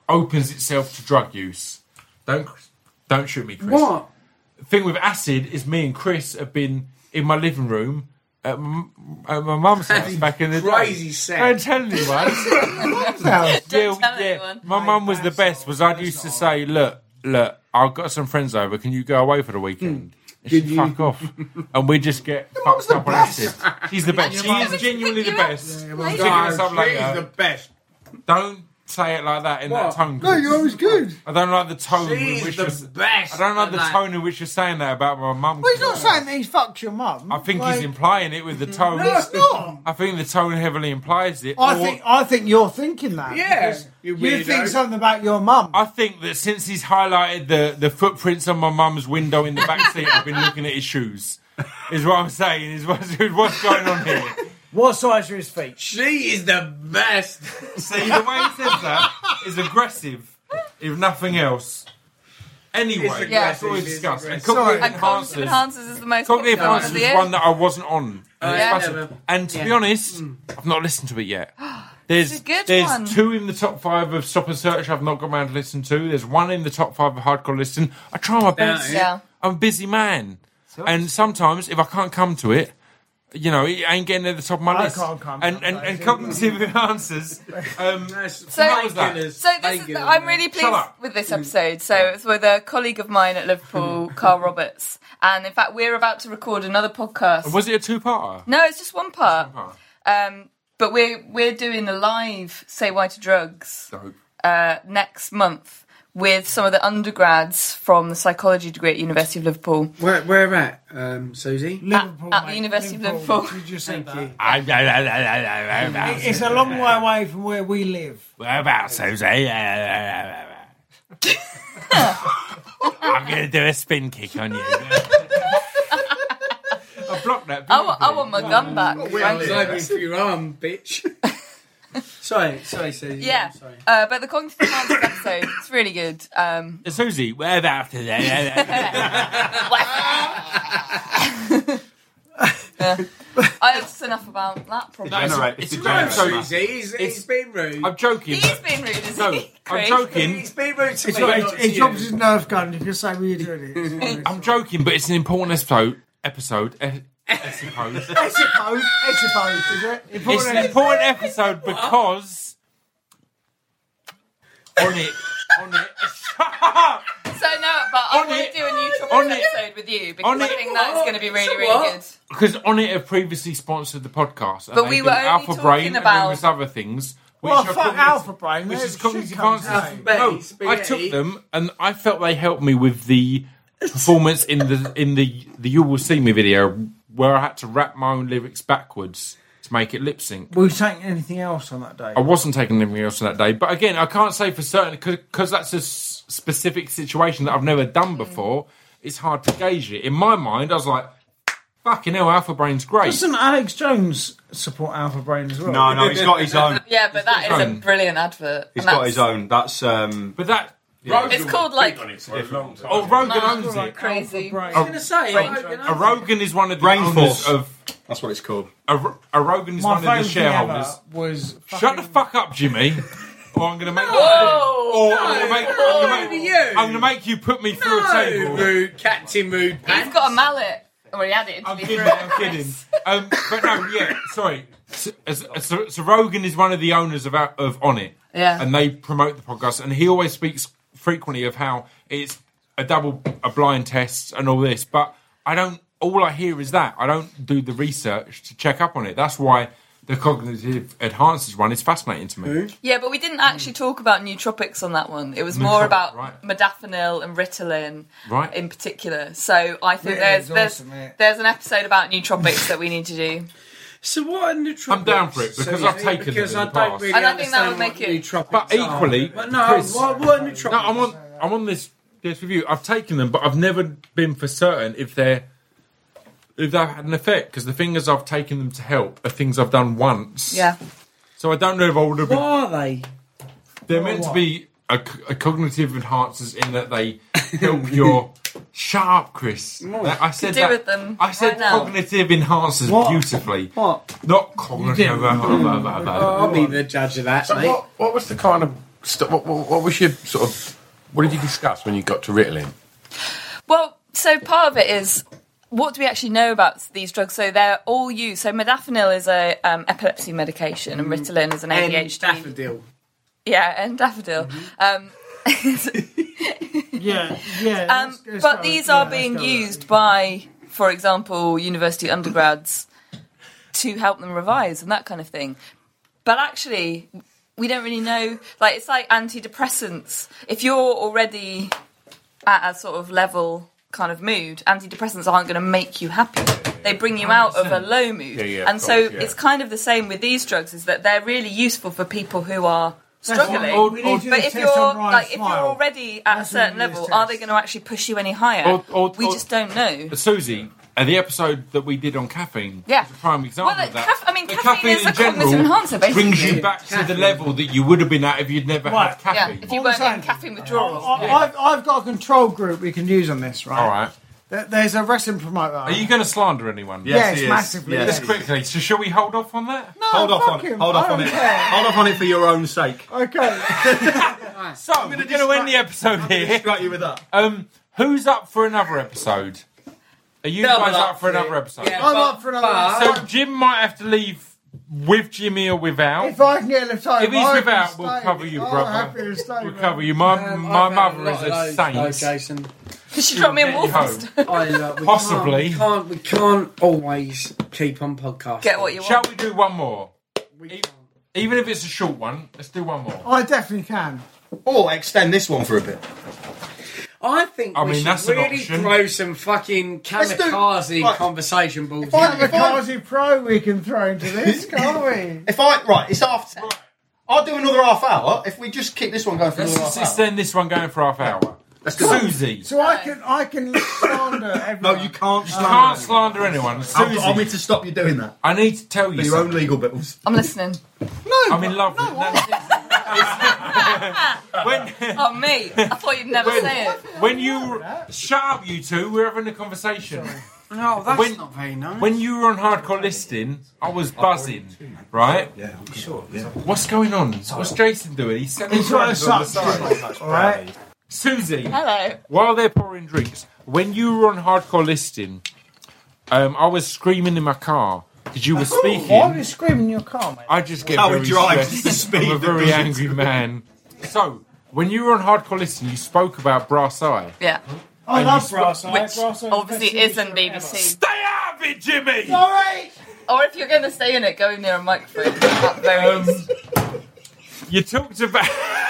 opens itself to drug use. Don't don't shoot me, Chris. What? The thing with acid is me and Chris have been in my living room at, m- at my mum's house back in the day. Crazy set. Don't tell anyone. Don't yeah, tell yeah. anyone. My mum was the best. Was I used to say, look, look, I've got some friends over. Can you go away for the weekend? And she'd fuck off, and we just get fucked up on acid. She's the best. She is genuinely the best. Yeah, Picking us up She is later. the best. Don't say it like that in that What? tone. No, you're always good. I don't like the tone in She's which the you're, best. I don't like the at that. tone in which you're saying that about my mum. Well, he's not saying that he's fucked your mum. I think Like, he's implying it with the tone. No, it's not. I think the tone heavily implies it. I Or- think I think you're thinking that. Yeah, because you You weirdo. think something about your mum. I think that since he's highlighted the, the footprints on my mum's window in the back seat, I've been looking at his shoes. Is what I'm saying. Is what's, what's going on here. What size are his feet? She is the best. See, the way he says that is aggressive, if nothing else. Anyway, It's that's all we aggressive, discussed. And it's cognitive And cognitive enhancers. enhancers is the most Cognitive popular one enhancers of was the year. one that I wasn't on. And, Yeah. it's fascinating. Never. And to be Yeah. honest, I've not listened to it yet. There's It's a good there's one. two in the top five of Stop and Search I've not got around to listen to. There's one in the top five of Hardcore Listen. I try my best. Yeah. I'm a busy man. And sometimes, if I can't come to it, you know, it ain't getting at the top of my I list. can't come and, to and, it. and cognitive enhancers. Um, So, How was that? so this is, I'm really pleased up. with this episode. So it's with a colleague of mine at Liverpool, Carl Roberts, and in fact we're about to record another podcast. was it a two-parter? No, it's just one part. One-parter. Um, but we're we're doing a live Say Why to Drugs Dope. uh, next month with some of the undergrads from the psychology degree at University of Liverpool. Where, where at, um, Susie? Liverpool, at the mate. University of Liverpool. You just said Thank that. you. Whereabouts, It's a long way away from where we live. Susie? I'm going to do a spin kick on you. I blocked that. I want, I want my gun back. I'm frankly. driving through your arm, bitch. sorry, sorry, Susie. Yeah, I'm sorry. uh, but the cognitive enhancers episode, it's really good. Um, Susie, whereabouts today? I that's enough about that. Probably. Generate. It's It's a no, generator. so- Susie, he's, he's been rude. I'm joking. He's been rude, isn't No, he? I'm Craig? joking. He's been rude to It's me. not, not he to he drops you. his Nerf gun. You can say where you're doing it. I'm joking, but it's an important episode. Episode, I I suppose. Esipode, Esipode, is it? It's Important an important episode because on it, on it. So no, but I On want it- to do a new on Tropics it- episode with you because on I it- think that's going to be really, So really what? good. Because on it have previously sponsored the podcast, and But they we do were only Alpha talking Brain about- and numerous other things. Which Well, are fuck cognitive- Alpha Brain. which That is shit cognitive comes enhancers. out. No, I took them and I felt they helped me with the performance in the in the the You Will See Me video where I had to rap my own lyrics backwards to make it lip sync. Were you taking anything else on that day? I wasn't taking anything else on that day, but again, I can't say for certain because that's a s- specific situation that I've never done before. It's hard to gauge it. In my mind, I was like, "Fucking hell, Alpha Brain's great." Doesn't Alex Jones support Alpha Brain as well? No, no, he's got his own. Yeah, but that is a own. brilliant advert. He's and got that's- his own. That's um. But that It's called like oh, Rogan owns it. crazy. Brain. I was going to say, Brain I- trust. A Rogan is one of the Brain owners Force. of. That's what it's called. A, a Rogan is My one of the favourite thing shareholders. ever was Shut fucking- the fuck up, Jimmy. Or I'm gonna make. Whoa! Or I'm gonna make. I'm gonna make, you. I'm gonna make you put me through a No, table. rude, Captain Rude He's Pants. got a mallet. Well, he had it. To I'm be kidding. fair. I'm kidding. Um, but no, yeah. Sorry. So, so, so Rogan is one of the owners of of On It. Yeah. And they promote the podcast, and he always speaks frequently of how it's a double, a blind test, and all this. But I don't. All I hear is that I don't do the research to check up on it. That's why the cognitive enhancers one is fascinating to me. Yeah, but we didn't actually talk about nootropics on that one. It was more Nootropic, about right. modafinil and Ritalin Right. in particular. So I think there's Ritalin's there's, awesome, mate. there's an episode about nootropics that we need to do. So what are nootropics? I'm down for it, because So, I've taken because them in I the don't past. really And I think that understand would make what it- nootropics But equally, are. But no, Chris- what, what are nootropics? No, I'm on. I'm on this this review. I've taken them, but I've never been for certain if they're if they've had an effect. Because the things I've taken them to help are things I've done once. Yeah. So I don't know if I would have What been. are they? They're meant to be a, a cognitive enhancers in that they help your. Shut up, Chris. That- I said do that. with them I said right now. cognitive enhancers What? beautifully. What? Not cognitive. Oh, I'll be the judge of that, mate. What, what was the kind of st- what, what, what was your sort of? What did you discuss when you got to Ritalin? Well, so part of it is, what do we actually know about these drugs? So they're all used. So modafinil is a um, epilepsy medication, and Ritalin is an A D H D. And daffodil. Yeah, and daffodil. Um, Yeah, yeah. um, let's- let's but go- these yeah, are let's being go with used by, for example, university undergrads to help them revise and that kind of thing. But actually, we don't really know. Like, it's like antidepressants. If you're already at a sort of level kind of mood, antidepressants aren't going to make you happy. They bring you out of a low mood. Yeah, yeah, of and so course, yeah. it's kind of the same with these drugs, is that they're really useful for people who are struggling. Or- we need to do but the if test you're on Ryan's like if you're smile. already at That's a certain what we need level, to are test. they going to actually push you any higher? Or- or- we or- just don't know. Susie, and the episode that we did on caffeine Yeah. is a prime example Well, of that. caff- I mean, The caffeine is in a cognitive general enhancer, basically. brings you back to the level that you would have been at if you'd never Right. had Yeah, caffeine. if you What weren't I'm in saying- caffeine withdrawals. I, I've, I've got a control group we can use on this, right? All right. There- There's a wrestling promoter. Are you going to slander anyone? Yes, Yes, he is. massively, Yes. Just quickly. So shall we hold off on that? No, Hold off fuck on it. him. Hold off I on don't it. care. Hold off on it for your own sake. Okay. So we're going to end the episode here. Distract you with that. Um, who's up for another episode? Are you Double guys up, up for for it. another episode? Yeah. I'm But- up for another but- So Jim might have to leave with Jimmy or without. If I can get left home, If he's I can without, we'll stay. cover you, I'm brother. happy to stay, We'll man. cover you. My Um, my I've had mother lot is of a those, saint. though, Jason. You should drop me a Get you Wolfest. I, uh, we Possibly. Can't, we, can't, we can't always keep on podcast. Get what you want. Shall we do one more? We E- can't. Even if it's a short one, let's do one more. I definitely can. Or extend this one for a bit. I think I we mean, should that's an really option. throw some fucking Let's do- kamikaze right. conversation balls. If I- in. if I- Kamikaze Pro we can throw into this, can't we? If I right, it's after. I'll do another half hour if we just keep this one going for Let's another just half hour. extend this one going for half hour. Let's do that. Susie. So I can I can slander everyone. No, you can't. You slander can't anyone. slander anyone. I'll, Susie, I'll need to stop you doing that. I need to tell you For your own something. legal bills. I'm listening. No, I'm in love with when, Oh, me. I thought you'd never say it. when you shut up, you two. We're having a conversation. No, that's When- not very nice. When you were on hardcore listing, I was buzzing, right? Yeah, I'm sure. Yeah. What's going on? What's Jason doing? He's sending He's trying to drugs on the suck. side. All right. Susie, Hello. while they're pouring drinks, when you were on hardcore listing, um, I was screaming in my car because you were speaking. Why are you screaming in your car, mate? I just get How very he drives, stressed. the speed I'm a that very does it. angry man. So, when you were on hardcore listing, you spoke about Brass Eye. Yeah. I And love you sp- Brass Eye. Which Brass Eye is the obviously best isn't T V B show B C. Stay out of it, Jimmy. ever. All right. Or if you're going to stay in it, go near a microphone. At the very Um, least. You talked about.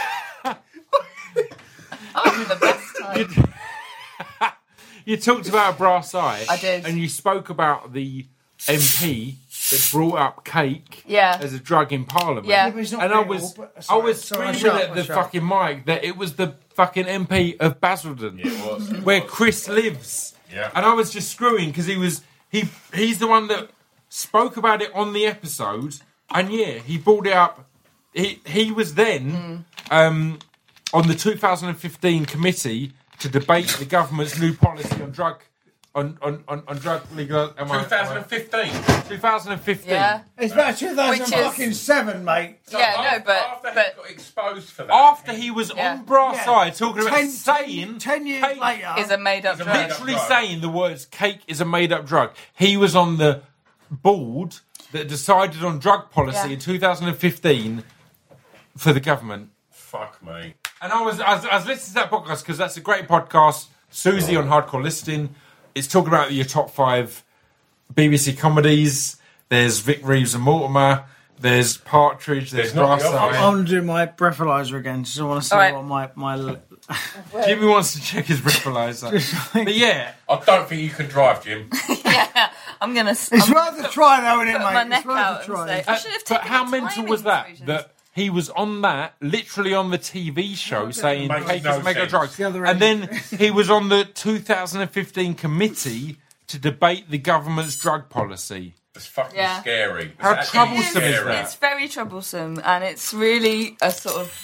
I'm having the best time. You talked about Brass Eye. I did. And you spoke about the M P that brought up cake Yeah. as a drug in Parliament. Yeah. Yeah, but it's not And I real, was, but- I sorry, was sorry, screaming shut up, at the shut up. fucking mic that it was the fucking M P of Basildon, It was. where Chris lives. Yeah. And I was just screwing because he was he he's the one that spoke about it on the episode, and yeah, he brought it up. He he was then um, on the two thousand fifteen committee to debate the government's new policy on drug on on, on, on drug legal. am I- twenty fifteen. twenty fifteen. Yeah. It's about two thousand Which is- fucking seven, mate. Yeah, no, but- after but- he got exposed for that, After he was Yeah. on Brass Yeah. Eye talking about Ten, saying ten years cake- later. Is a made up Is a drug. made-up- literally drug. saying the words cake is a made up drug. He was on the board that decided on drug policy Yeah. in two thousand fifteen for the government. fuck me. And I was, I was, I was listening to that podcast because that's a great podcast. Susie on Hardcore Listing. It's talking about your top five B B C comedies. There's Vic Reeves and Mortimer. There's Partridge. There's There's not Brass the Eye. Office. I want to do my breathalyzer again. Just want to see All right. what my my. Jimmy wants to check his breathalyzer. But yeah, I don't think you can drive, Jim. Yeah. I'm going to. It's worth a try, though, isn't it, put mate? my It's neck worth out a and try. say, I Uh, should have but taken how the mental timing was that? exclusions. That he was on that, literally on the T V show, saying Makes cake no is mega sense. drugs, The other and end. then he was on the two thousand fifteen committee to debate the government's drug policy. It's fucking Yeah. scary. It's How actually troublesome is scary. that? It's very troublesome, and it's really a sort of.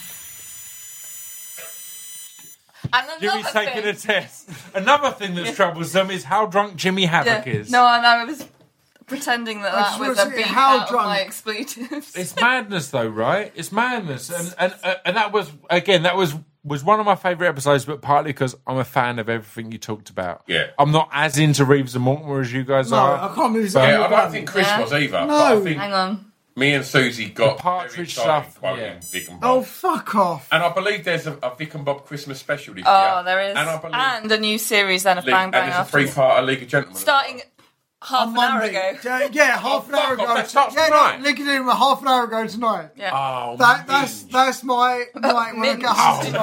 And Jimmy's another taking thing, a test. Another thing that's troublesome is how drunk Jimmy Havoc yeah, is. no, I know. It was pretending that I that just was wanna a see beep how out drunk- of my expletives. It's madness, though, right? It's madness, and and uh, and that was again that was was one of my favourite episodes, but partly because I'm a fan of everything you talked about. Yeah. I'm not as into Reeves and Mortimer as you guys No, are. I can't believe it's But- Yeah, only I don't one. think Chris Yeah. was either. No. But I think Hang on. me and Susie got The Partridge very excited stuff, quoting yeah. Vic and Bob. Oh, fuck off. And I believe there's a, a Vic and Bob Christmas special this Oh, year. there is. And I believe And a new series and a League- bang and bang there's a after. three-part League of Gentlemen. Starting half On an hour Monday. ago. Yeah, yeah, half an fuck hour off, ago. that starts yeah, tonight. no, Lincoln in half an hour ago tonight. Yeah. Oh, That, that's that's my night when I Minge. get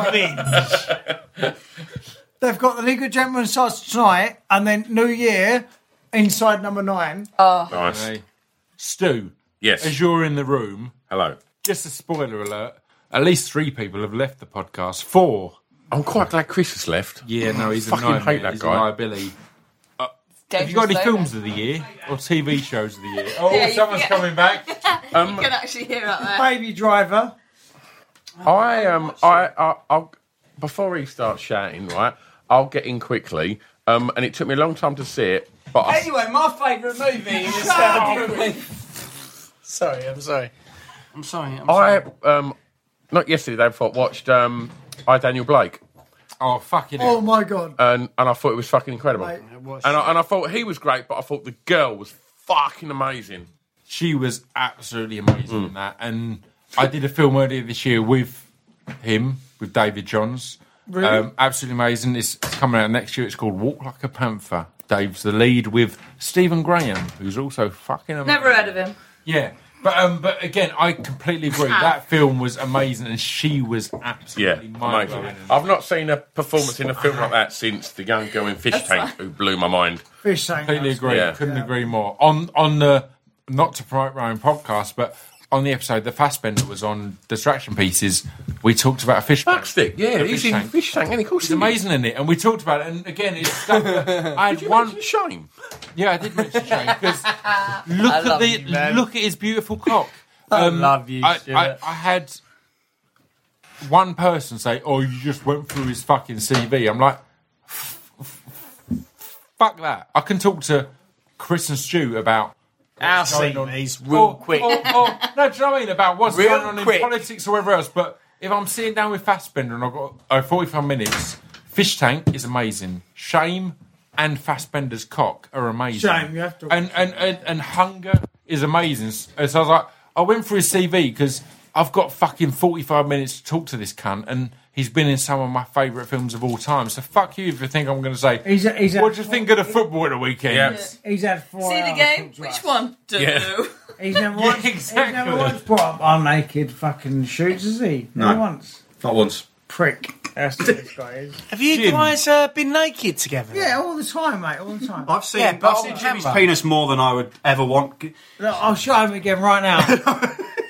home tonight. They've got the League of Gentlemen starts tonight, and then New Year, Inside Number Nine. nice. Hey. Stu, Yes. as you're in the room, Hello. just a spoiler alert. At least three people have left the podcast. Four. I'm quite glad Chris has left. Yeah, no, he's a Fucking nightmare. hate that He's guy. a liability. Have you got any Dangerous films Loner. of the year or T V shows of the year? Oh, Yeah, you someone's can- coming back. You can actually hear out there. Baby Driver. I um I, I I'll before he starts shouting, right, I'll get in quickly. Um and it took me a long time to see it, but I, Anyway, my favourite movie is uh, Sorry, I'm sorry. I'm sorry. I'm I sorry. um not yesterday, day before, watched um I Daniel Blake Oh, fucking Oh hell. my god. and and I thought it was fucking incredible. Mate. And I, and I thought he was great, but I thought the girl was fucking amazing. She was absolutely amazing in that. And I did a film earlier this year with him, with David Johns. Really? Um, absolutely amazing. It's, it's coming out next year. It's called Walk Like a Panther. Dave's the lead with Stephen Graham, who's also fucking amazing. Never heard of him. Yeah. But um, but again, I completely agree. That film was amazing, and she was Yeah, absolutely mind-blowing. amazing. I've not seen a performance in a film like that since the young girl in Fish Tank, who blew my mind. Fish tank. Completely agree. Yeah. Couldn't agree more. On on the not to promote my own podcast, but on the episode that Fassbender was on, Distraction Pieces, we talked about a fish tank. Fuckstick, yeah, A he's fish in tank. Fish Tank, and of course It's amazing in it, and we talked about it. And again, it's stuff that I had Did you one. mention Shame? Yeah, I did mention Shane because look at love the you, man. look at his beautiful cock. I love you, I, Stuart. I, I had one person say, "Oh, you just went through his fucking C V." I'm like, f- f- "Fuck that!" I can talk to Chris and Stu about Our what's going C on. V's real Or- quick. Or, or, no, do you know what I mean? About what's Real going on quick. in politics or whatever else. But if I'm sitting down with Fassbender and I've got oh, forty-five minutes, Fish Tank is amazing. Shame and Fassbender's cock are amazing. Shame, you have to- And and, and, and Hunger is amazing. So I was like, I went through his C V because I've got fucking forty-five minutes to talk to this cunt, and he's been in some of my favourite films of all time. So fuck you if you think I'm going to say, He's, he's what had, do you think of the football at the weekend? Yeah. He's had four See the hours game? to talk to Which us. one? Don't Yeah. know. He's never Yeah, once, exactly. he's never once brought up our naked fucking shoots, has he? Never No. once. Not once. Prick. That's what this guy is. Have you Jim. guys uh, been naked together? Yeah, all the time, mate, all the time. I've seen, Yeah, but I've on seen Jimmy's camera. penis more than I would ever want. Look, I'll show him again right now.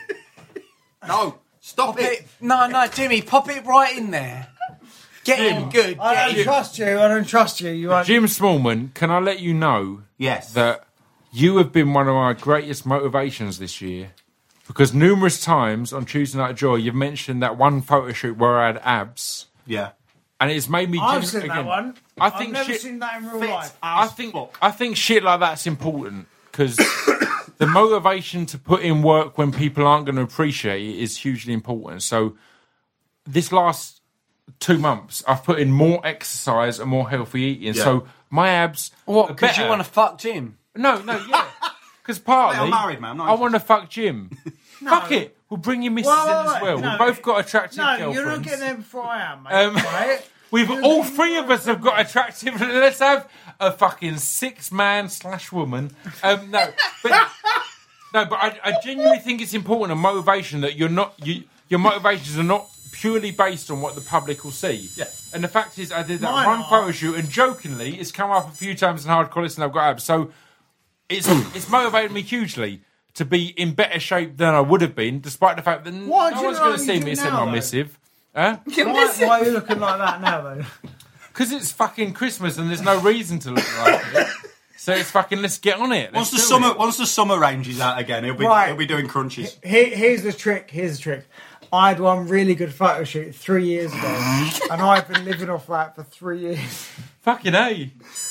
No, stop Pop it. No, no, Jimmy, pop it right in there. Get him good. I Get don't him. trust you. I don't trust you. You won't. Jim Smallman, can I let you know Yes. that you have been one of my greatest motivations this year? Because numerous times on Tuesday Night Joy, you've mentioned that one photo shoot where I had abs, Yeah. and it's made me. I've gen- seen again, that one. I I've think never shit, seen that in real Fit life. I as think fuck. I think shit like that's important because the motivation to put in work when people aren't going to appreciate it is hugely important. So this last two months, I've put in more exercise and more healthy eating. Yeah. So my abs. What? are Because you better. want to fuck Jim? No, no, yeah. Because partly, Mate, I'm married, man. I'm not I want to fuck Jim. Fuck it. We'll bring your missus Whoa, whoa, in as whoa, well. no. We've both got attractive No, girlfriends. you're not getting there before I am, mate. Um, right? We've You're all getting- three of us have got attractive. Let's have a fucking six man slash woman. Um, no, but no, but I, I genuinely think it's important a motivation that you're not. You, your motivations are not purely based on what the public will see. Yeah. And the fact is, I did that Mine one are. photo shoot, and jokingly, it's come up a few times in Hardcore Listen. I've got abs, so it's it's motivated me hugely to be in better shape than I would have been, despite the fact that Why do no you one's know going what to you see do me send now, my though? missive. Huh? Why, why are you looking like that now, though? Because it's fucking Christmas and there's no reason to look like it. So it's fucking, let's get on it. Once Let's the do summer, it. once the summer range is out again, he'll be Right. he'll be doing crunches. Here, here's the trick. Here's the trick. I had one really good photo shoot three years ago, and I've been living off that for three years. Fucking A.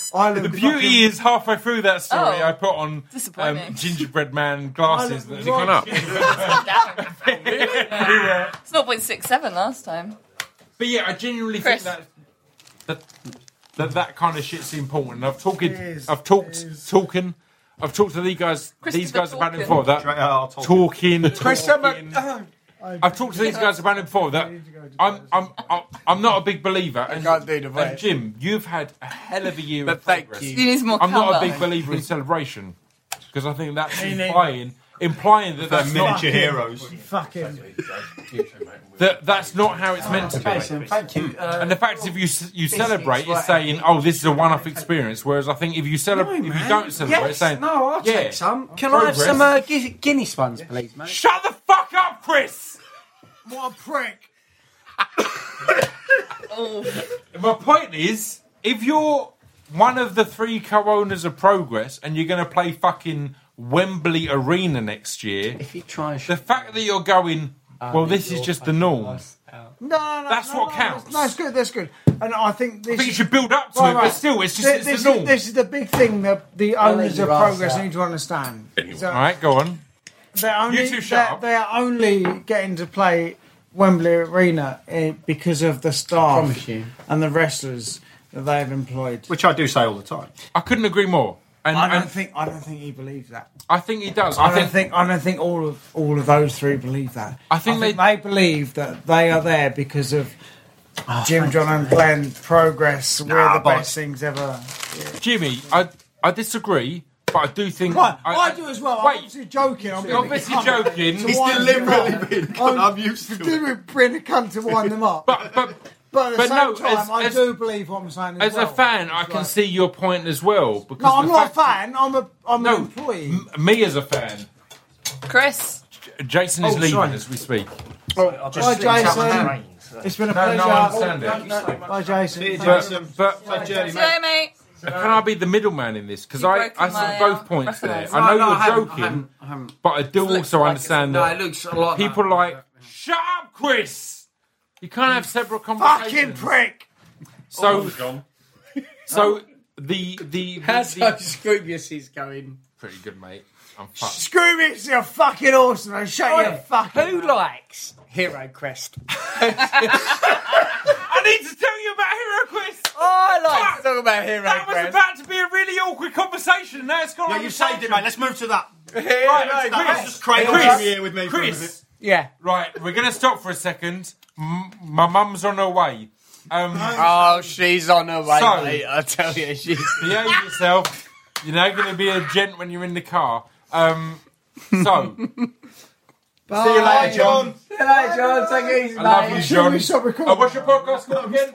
Island The beauty fucking- is halfway through that story, Oh, I put on um, disappointing. gingerbread man glasses. Island- That Gone up. everywhere. It's zero point six seven last time. But yeah, I genuinely Chris. think that that, that that kind of shit's important. I've talked, is, I've talked, it is. talking, I've talked to these guys, these Christopher guys about it Tolkien. before. That Straight out, I'll talking, Chris talking. I've talked to these guys about it before. That I'm, I'm, I'm, I'm not a big believer. And, can't do the voice. and Jim, you've had a hell of a year. But of thank progress. you. You need more I'm not a colour. big believer in celebration because I think that's Me neither. implying, implying that They're that's not, miniature heroes. Fucking. that that's not how it's meant to be. Jason, thank you. Uh, And the fact is, if you s- you celebrate, it's saying, "Oh, this is a one-off experience." Whereas I think if you celebrate, if you man. don't celebrate, yes, it's saying, no, I'll yeah, take some. Can I have progress. some uh, Gu- Guinness ones, please, mate? "Shut the fuck up, Chris." What a prick. Oh, My point is, if you're one of the three co-owners of Progress and you're going to play fucking Wembley Arena next year, If you try and the fact that you're going, well, this is just the norm. No, no, no. That's no, what no, counts. No, it's good. That's good. And I think this. I think you is- should build up to Right, it, right. but still, it's just This, it's this the is, norm. this is the big thing that the owners let of your ass Progress out. need to understand. So All right, go on. they're only, You two shut they're, up. they're only getting to play Wembley Arena eh, because of the staff promise you. and the wrestlers that they have employed. Which I do say all the time. I couldn't agree more. And, I don't and think I don't think he believes that. I think he does. I, I don't think, think I don't think all of all of those three believe that. I think they, they- believe that they are there because of Jim, John, and Glenn Progress. We're Nah, the boss. best things ever. Jimmy, I I disagree, but I do think. Right, I, I, do as well. I'm Wait, obviously joking. I'm being a obviously cunt joking. to He's wind them deliberately up. being a cunt. I'm I'm used to it. deliberately being a cunt to wind them up. but but But at the but same no, time, as- I as- do believe what I'm saying. As, as well. a fan, I It's can like- see your point as well. Because No, I'm the not a fact- fan. I'm a I'm No, an employee. m- me as a fan. Chris. Jason is Oh, leaving sorry. as we speak. Bye, Jason. It's been a No, pleasure. no, I understand Oh, it. no, no, Bye, Jason. See you, Thank Jason. you. But Safe journey, See mate. you, mate. can I be the middleman in this? Because You've I, broken I see my, both uh, points there. reference. I know No, no, you're I haven't, joking, I haven't, I haven't. but I do Looks also like understand it's- that no, it looks a lot people like- like, shut up, Chris. You can't have separate Fucking conversations. prick. So, so the the, How's the, so the scrubious he's going? pretty good, mate. I'm fucked. Screw it. You're fucking awesome. And shut your fucking. Who likes Hero Quest? I need to tell you about Hero Quest. I like Fuck! to talk about Hero That was Quest. about to be a really awkward conversation. Now it's gone. Yeah, on you the saved it, tangent. mate. Let's move to that. Right, Let's Chris, just cradle Chris, Jimmy here with me. for a minute. Chris. Yeah. Right, we're going to stop for a second. M- my mum's on her way. Um, Oh, she's on her way, So- mate. I tell you, she's. behave yourself. You're now going to be a gent when you're in the car. Um, so, Bye. See you later, John. See you later, John. Take it easy, I love you, mate. Should we John. stop recording? Oh, what's your podcast called again?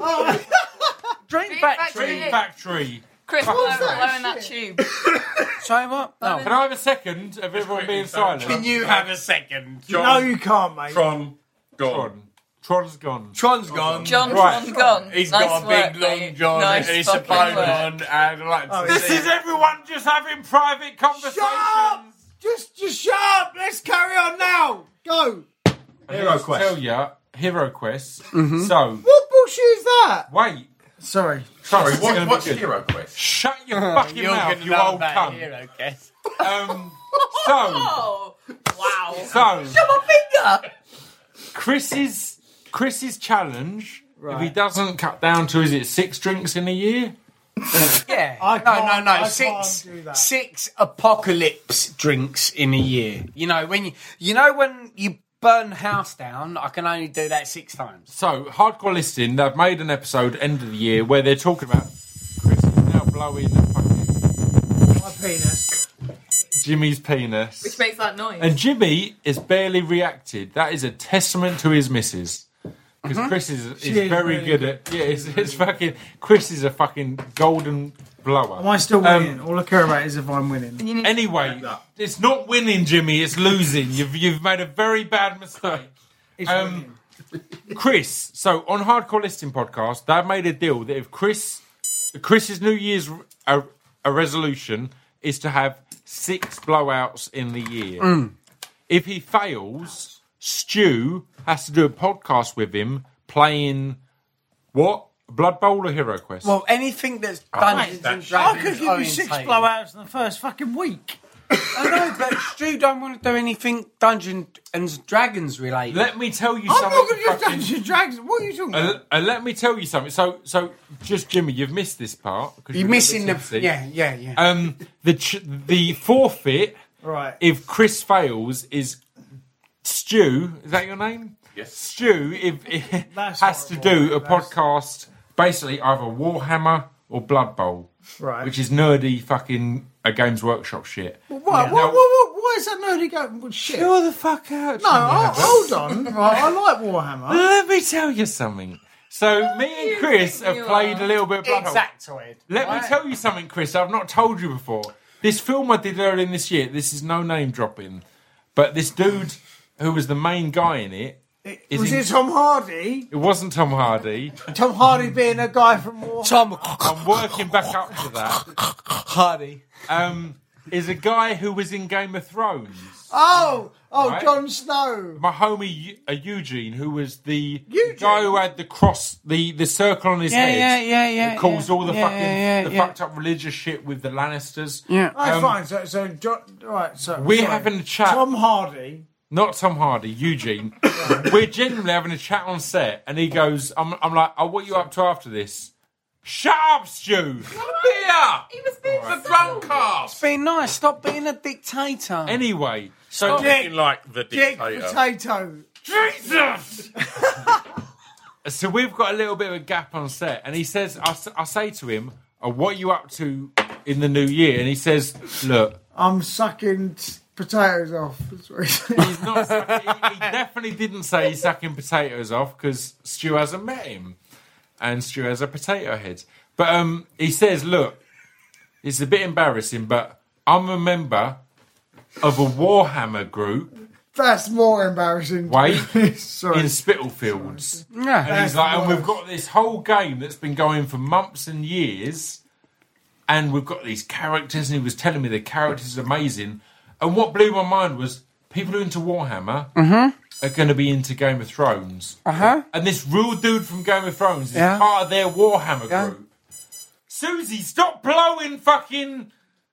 Dream Dream Factory. Factory. Factory. Chris, blow, What's blow that in that shit? tube. Sorry, what? No. Can I have a second of everyone being silent? Can you have a second? No, you can't, mate. Tron, gone. Tron. Tron's gone. Tron's gone. John Right. Tron gone. He's nice got a work, big long mate. John Nice and he's a fucking phone work. on and I'd like to This see is everyone just having private conversations. Shut up! Just, just shut up. Let's carry on now. Go. Hero Tell Quest. ya, Hero Quest. Mm-hmm. So, What bullshit is that? wait. Sorry. Sorry, It's what, gonna be what's good. Hero Quest? Shut your fucking You're mouth, gonna you know old about cunt. Hero Quest. Um, so, Oh, wow. so, Chris's Chris's challenge. If he doesn't cut down to, is it six drinks in a year? Yeah. I no, can't- no, no. I six, can't do that. six apocalypse drinks in a year. You know when you, you know when you burn the house down. I can only do that six times. So, Hardcore Listing, they've made an episode end of the year where they're talking about Chris is now blowing fucking My penis. Jimmy's penis. Which makes that noise. And Jimmy is barely reacted. That is a testament to his missus. Because Chris is, is is very really good at. Yeah, it's, it's fucking. Chris is a fucking golden blower. Am I still Um, winning? All I care about is if I'm winning. You need- Anyway, it's not winning, Jimmy. It's losing. You've you've made a very bad mistake. It's Um, winning. Chris, so on Hardcore Listing podcast, they've made a deal that if Chris, Chris's New Year's a, a resolution is to have six blowouts in the year. If he fails, Stu has to do a podcast with him playing what? Blood Bowl or Hero Quest? Well, anything that's Dungeons and I Dragons could give you six orientated. blowouts in the first fucking week. I know, but Stu don't want to do anything Dungeons and Dragons related. let me tell you I'm something. not going to do fucking- Dungeons and Dragons. What are you talking Uh, about? uh, let me tell you something. So, so just Jimmy, you've missed this part. 'cause You're a missing bit the tipsy. yeah, yeah, yeah. Um, the ch- the forfeit Right. if Chris fails is Stu. Is that your name? Yes. Stu. If, if That's has to horrible. do a That's- podcast, basically either Warhammer or Blood Bowl, Right. which is nerdy fucking a Games Workshop shit. What? What, Now- what, what? Why is that nerdy going? Well, shit. Chill the fuck out. No, Jimmy oh, Abbott. hold on. Right, I like Warhammer. Let me tell you something. So me and Chris have you played are. a little bit of Blood Bowl. Exactoid. Let me tell you something, Chris. I've not told you before. This film I did earlier in this year. This is no name dropping, but this dude who was the main guy in it. Is Was in- it Tom Hardy? It wasn't Tom Hardy. Tom Hardy being a guy from Warhammer. Tom I'm working back up to that. Hardy. Um, is a guy who was in Game of Thrones. Oh, oh, Right. Jon Snow. My homie Eu- uh, Eugene, who was the Eugene? guy who had the cross, the, the circle on his Yeah, head. yeah, yeah, yeah, That caused yeah. all the Yeah, fucking yeah, yeah, the yeah. fucked up religious shit with the Lannisters. Yeah. That's Um, fine. So, so, John, right. So We're sorry. having a chat. Tom Hardy. Not Tom Hardy, Eugene. We're genuinely having a chat on set, and he goes, I'm, I'm like, oh, what are you up to after this? Shut up, Stu! Beer! He was being The drunk cast! Be nice. Stop being a dictator. Anyway, so Looking like the Dick dictator. Potato. Jesus! So we've got a little bit of a gap on set, and he says, I, s- I say to him, oh, what are you up to in the new year? And he says, look, I'm sucking t- potatoes off. That's what he said. he's not. Sucking, he, he definitely didn't say he's sucking potatoes off because Stu hasn't met him, and Stu has a potato head. But um, he says, "Look, it's a bit embarrassing, but I'm a member of a Warhammer group That's more embarrassing. Wait. Sorry. in Spitalfields." Yeah. And he's like, and we've got this whole game that's been going for months and years, and we've got these characters, and he was telling me the characters are amazing. And what blew my mind was people who are into Warhammer are going to be into Game of Thrones. Uh-huh. And this real dude from Game of Thrones is Yeah. part of their Warhammer Yeah. group. Susie, stop blowing fucking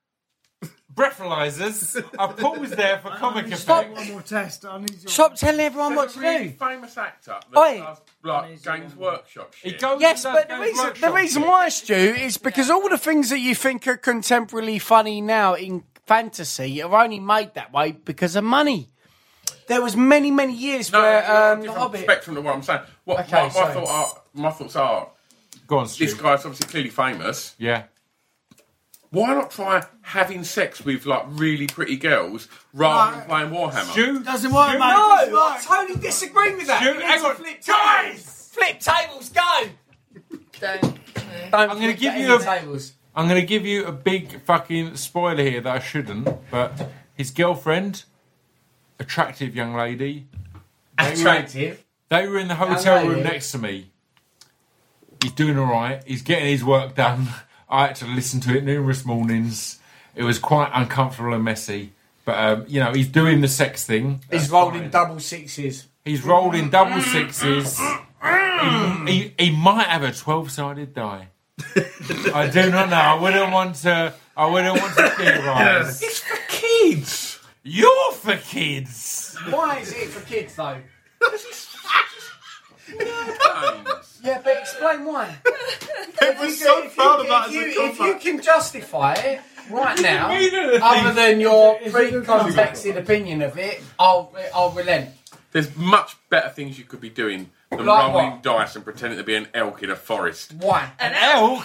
breathalyzers. I paused there for comic effect. One more test. I need your... Stop telling everyone what There's to a really do. famous actor that Oi. does like Games Workshop He shit. goes Yes, and does but the Games reason, the Workshop reason shit. why, Stu, is because all the things that you think are contemporarily funny now in fantasy are only made that way because of money. There was many, many years No, where you're on um, a The different Hobbit... spectrum to what I'm saying. What Okay, my, my, sorry. thought are, my thoughts are, Go on, Stu. this guy's obviously clearly famous. Yeah. Why not try having sex with like really pretty girls rather than playing Warhammer? Stu, Doesn't work, Stu, mate. No, Doesn't I work. totally disagree with that. Stu, You need hang to on. flip Guys! tables. Flip tables, go! Don't. Don't I'm gonna flip give any you a- tables. I'm going to give you a big fucking spoiler here that I shouldn't, but his girlfriend, attractive young lady, they were, Attractive. they were in the hotel lady. room next to me. He's doing all right. He's getting his work done. I had to listen to it numerous mornings. It was quite uncomfortable and messy. But, um, you know, he's doing the sex thing. He's That's rolling fine. double sixes. He's rolling double sixes. He, he, he might have a twelve-sided die. I do not know. I wouldn't want to. I wouldn't want to theorise. It's for kids. You're for kids. Why is it for kids, though? Games. Yeah, but explain why. It was so proud of that as if, a you, if you comeback. can justify it right now, Neither of other these- than your pre-contexted opinion of it, I'll I'll relent. There's much better things you could be doing than Like rolling what? dice and pretending to be an elk in a forest. Why? An elk?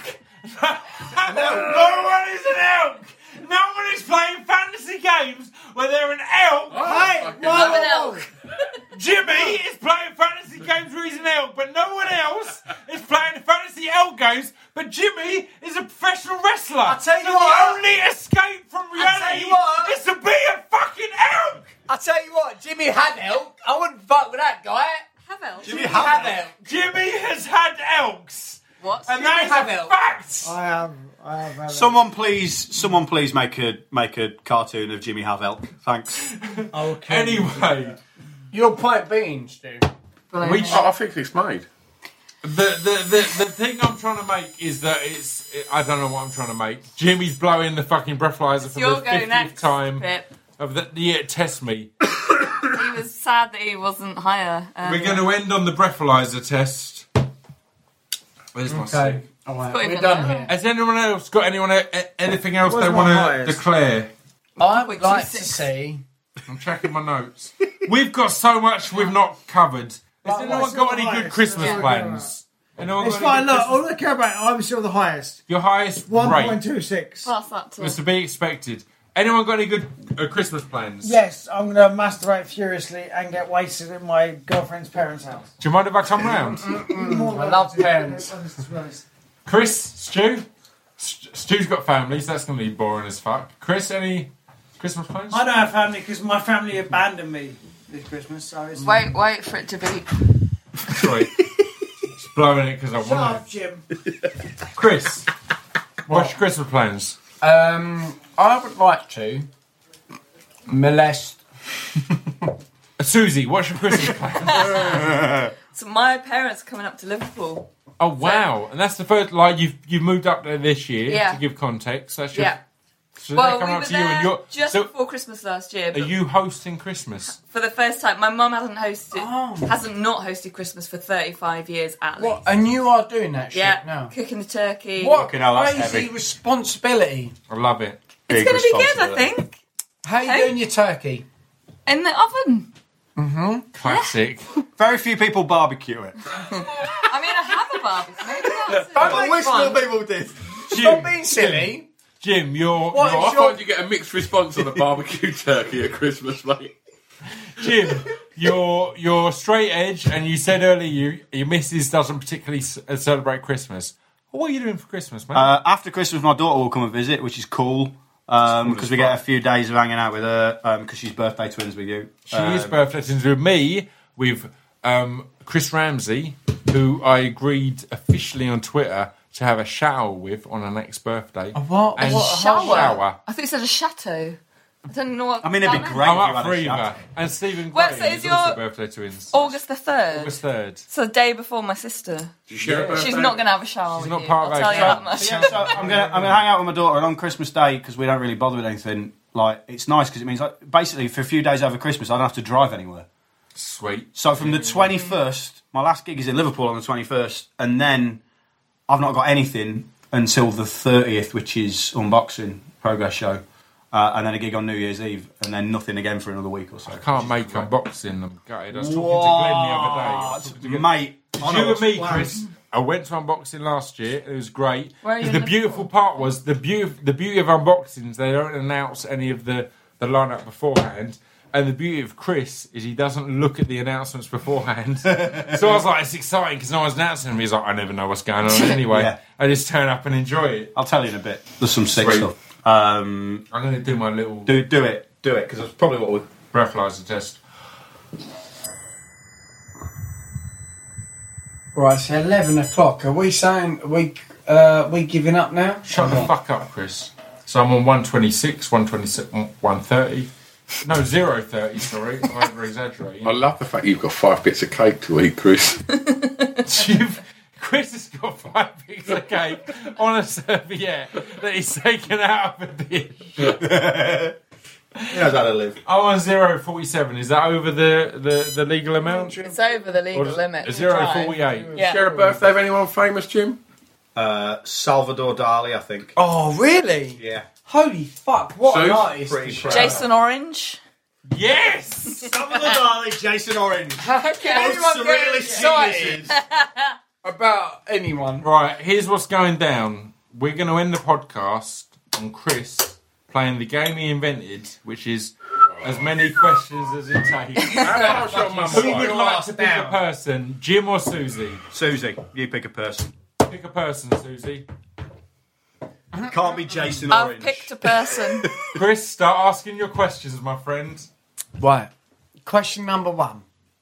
No one is an elk. No one is playing fantasy games where they're an elk. Hey, I'm an elk. Jimmy is playing fantasy games where he's an elk, but no one else is playing fantasy elk games. But Jimmy is a professional wrestler. I'll tell you so what. the only escape from tell reality you what. is to be a fucking elk. I tell you what, Jimmy had elk. I wouldn't fuck with that guy. Have elves. Jimmy had elk. Jimmy has had elks, What? and that is have a elk. fact. I have. I have. Had Someone please, someone please make a make a cartoon of Jimmy Havelk. Thanks. Okay. Anyway, Your point being, Stu. we Oh, I think it's made. The, the, the, the thing I'm trying to make is that it's... It, I don't know what I'm trying to make. Jimmy's blowing the fucking breathalyzer for You'll the go fiftieth next, time. Pip. Of the, yeah, test me. He was sad that he wasn't higher. Um, We're going to end on the breathalyzer test. Where's my Okay. stick? All right, Got we're him done in there. here. Has anyone else got anyone a, anything else Where's they my want to highest? declare? I would like to six. see. I'm checking my notes. We've got so much we've not covered. Has Right, anyone what's got the any good highest? Christmas Yeah. plans? Anyone It's got any fine. good Look, Christmas- all I care about, I'm still the highest. Your highest One rate point two six. Pass that to was to be expected. Anyone got any good uh, Christmas plans? Yes, I'm going to masturbate furiously and get wasted at my girlfriend's parents' house. Do you mind if I come round? I love parents. Chris, Stu? St- Stu's got families, that's going to be boring as fuck. Chris, any Christmas plans? I don't have family because my family abandoned me this Christmas, so it's... Wait, wait for it to be. Sorry. Just blowing it because I Shut want up, Jim. it. Chris, what's your Christmas plans? Um, I would like to molest. Uh, Susie, what's your Christmas plans? So my parents are coming up to Liverpool. Oh wow! And that's the first. Like you've you moved up there this year Yeah. to give context. That's your, Yeah. So Well, they're we coming were up to you, there and you're. just So before Christmas last year. are But you hosting Christmas? for the first time, my mum hasn't hosted, Oh. hasn't not hosted Christmas for thirty-five years at What? least. And you are doing that shit Yeah, now? cooking the turkey. What Fucking hell, that's crazy heavy. responsibility. I love it. It's Big going to be good, I responsibility. think. How you Hey. doing your turkey? In the oven. Classic. Very few people barbecue it. I mean, I have a barbecue. Maybe that's it. I wish more people did. Stop being silly. Jim, you're, What you're is I your- find you get a mixed response on a barbecue turkey at Christmas, mate. Jim, you're you're straight edge, and you said earlier you, your missus doesn't particularly s- uh, celebrate Christmas. What are you doing for Christmas, mate? Uh, after Christmas, my daughter will come and visit, which is cool. Because we get a few days of hanging out with her, because she's birthday twins with you. she is Um, birthday twins with me, with um, Chris Ramsey, who I agreed officially on Twitter to have a shower with on her next birthday. A what? And What? Shower. shower. I thought you said a chateau. I don't know what. I mean, it'd be that meant. great. I'm if you up had for a either. shower. And Stephen Well, Graham so is is also your- birthday twins. August the third. August third. So the day before my sister. Do you share a birthday? She's not going to have a shower She's with not you. part of I'll our tell you club. that much. Yeah, so I'm gonna I'm gonna hang out with my daughter, and on Christmas Day, because we don't really bother with anything. Like, it's nice because it means, like, basically for a few days over Christmas, I don't have to drive anywhere. Sweet. So from the twenty-first, my last gig is in Liverpool on the twenty-first, and then I've not got anything until the thirtieth, which is unboxing progress show, uh, and then a gig on New Year's Eve, and then nothing again for another week or so. I can't make unboxing. I'm gutted. I was talking to Glenn the other day. I was talking to Glenn. Mate, I know You what's and me, planned. Chris. I went to unboxing last year. It was great. Where are you The in beautiful part was the beauty. The beauty of unboxings. They don't announce any of the the lineup beforehand. And the beauty of Chris is he doesn't look at the announcements beforehand. So I was like, it's exciting because no one's announcing them. He's like, I never know what's going on anyway. Yeah. I just turn up and enjoy it. I'll tell you in a bit. There's some sick Sweet. stuff. Um, I'm going to do my little do do it, do it, because that's probably what we. breathalyzer test. Right, it's eleven o'clock. Are we saying are we uh, we giving up now? Shut the fuck up, Chris. So I'm on one twenty-six, one twenty-six, one thirty. No, zero thirty, sorry. I'm over exaggerating. I love the fact you've got five bits of cake to eat, Chris. You've, Chris has got five pieces of cake on a serviette that he's taken out of a dish. He knows how to live. I'm on zero forty-seven. Is that over the, the, the legal amount? It's over the legal Or is- limit. zero forty-eight. Yeah. Share a birthday of anyone famous, Jim? Uh, Salvador Dali, I think. Oh, really? Yeah. Holy fuck! What an Sue? artist! Pretty proud. Jason Orange. Yes! Salvador Dali, Jason Orange. How can anyone get surrealist excited geniuses. about anyone? Right, here's what's going down. We're going to end the podcast on Chris playing the game he invented, which is as many questions as it takes. How far your mum Who away? would like to pick a person, Jim or Susie? Susie, you pick a person. Pick a person, Susie. Can't be Jason I've Orange. picked a person. Chris, start asking your questions, my friend. Right. Question number one.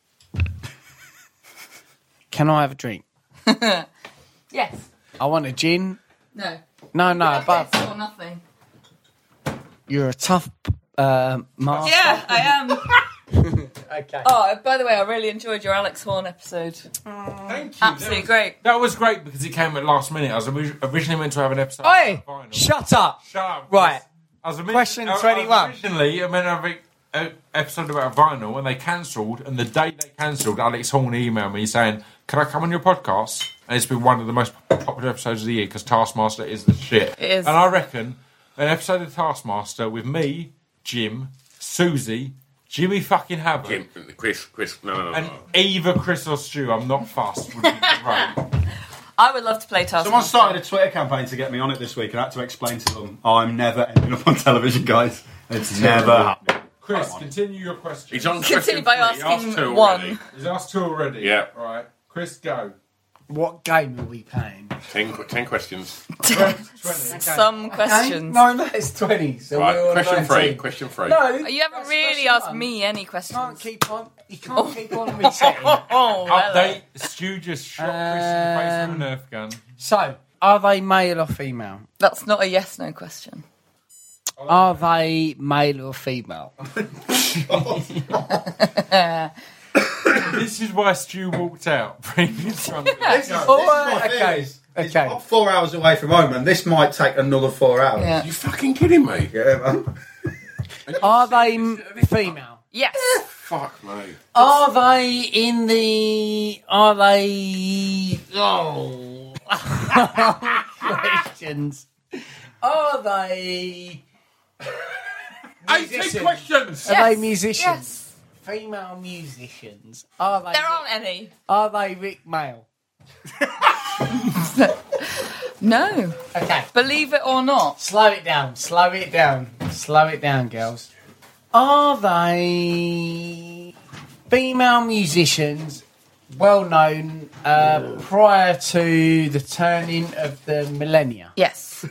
Can I have a drink? Yes. I want a gin. No. No, no, Okay, but or nothing. you're a tough uh, master. Yeah, I am. Okay. Oh, by the way, I really enjoyed your Alex Horn episode. Thank you. Absolutely That was- great. That was great because it came at last minute. I was ori- originally meant to have an episode. Oi! about vinyl. Shut up! Shut up. Right. I was ori- Question I- I was twenty-one. Originally, I meant to have an episode about vinyl, and they cancelled. And the day they cancelled, Alex Horn emailed me saying, "Can I come on your podcast?" And it's been one of the most popular episodes of the year because Taskmaster is the shit. It is. And I reckon an episode of Taskmaster with me, Jim, Susie, Jimmy fucking Havoc, Jim, Chris, Chris, no, no, no. and no. either Chris or Stu, I'm not fussed, would be great. I would love to play Taskmaster. Someone started a Twitter campaign to get me on it this week, and I had to explain to them, oh, I'm never ending up on television, guys. It's never happening. Chris, continue your question. He's on Continue question by three. He asking asked two one. already. He's asked two already. Yeah. All right. Chris, go. What game are we playing? Ten, ten questions. twenty. Some questions. No, no, it's twenty. So Right, we're on question three. nineteen. Question three. No, You haven't that's really question asked one. me any You can't questions. keep on. You can't keep on resetting. Oh, hello. Update. Stu just shot Chris in the face with a Nerf gun. So, are they male or female? That's not a yes/no question. Are they male or female? This is why Stu walked out. Previous one. Oh, okay. It's Okay. about four hours away from home, and this might take another four hours. Yeah. You fucking kidding me? Yeah, man. Are they m- female? Yes. Fuck me. Are they in the? Are they? Oh, questions. Are they? eighteen Musicians. questions! Are Yes. they musicians? Yes. Female musicians. Are they? There aren't any. Are they Rick Mail? No. Okay. Believe it or not. Slow it down. Slow it down. Slow it down, girls. Are they female musicians, well known uh, prior to the turning of the millennia? Yes.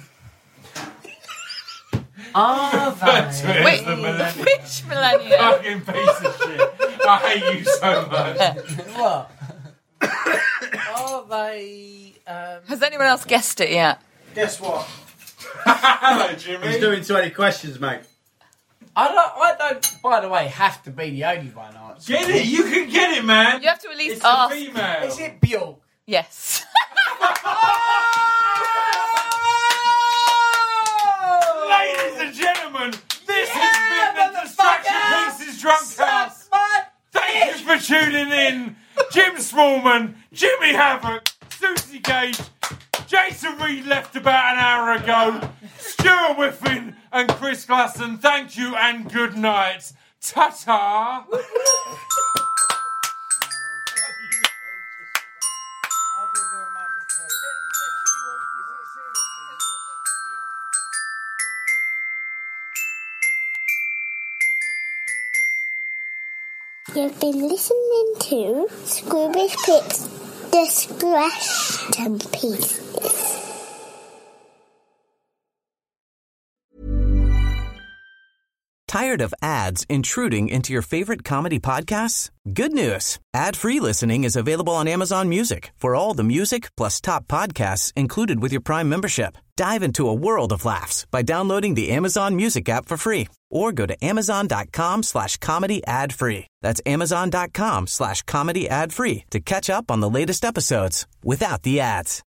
Are they? Wait, the millennium. which millennium? Fucking piece of shit. I hate you so much. What? Are they? Um, Has anyone else guessed it yet? guess what? Hello, Jimmy. He's doing twenty questions, mate. I don't. I don't. By the way, have to be the only one answer. Get it? You can get it, man. You have to at least It's a ask. female. Is it Bjork? Yes. Ladies and gentlemen, this has been the Distraction Pieces Drunk House. Thank you for tuning in. Jim Smallman, Jimmy Havoc, Susie Gage, Jason Reed left about an hour ago, Stuart Whiffen and Chris Glasson. Thank you and good night. Ta-ta. You've been listening to Scroobius Pip's Discretion Pieces. Tired of ads intruding into your favorite comedy podcasts? Good news. Ad-free listening is available on Amazon Music for all the music plus top podcasts included with your Prime membership. Dive into a world of laughs by downloading the Amazon Music app for free or go to amazon.com slash comedy ad free. That's amazon.com slash comedy ad free to catch up on the latest episodes without the ads.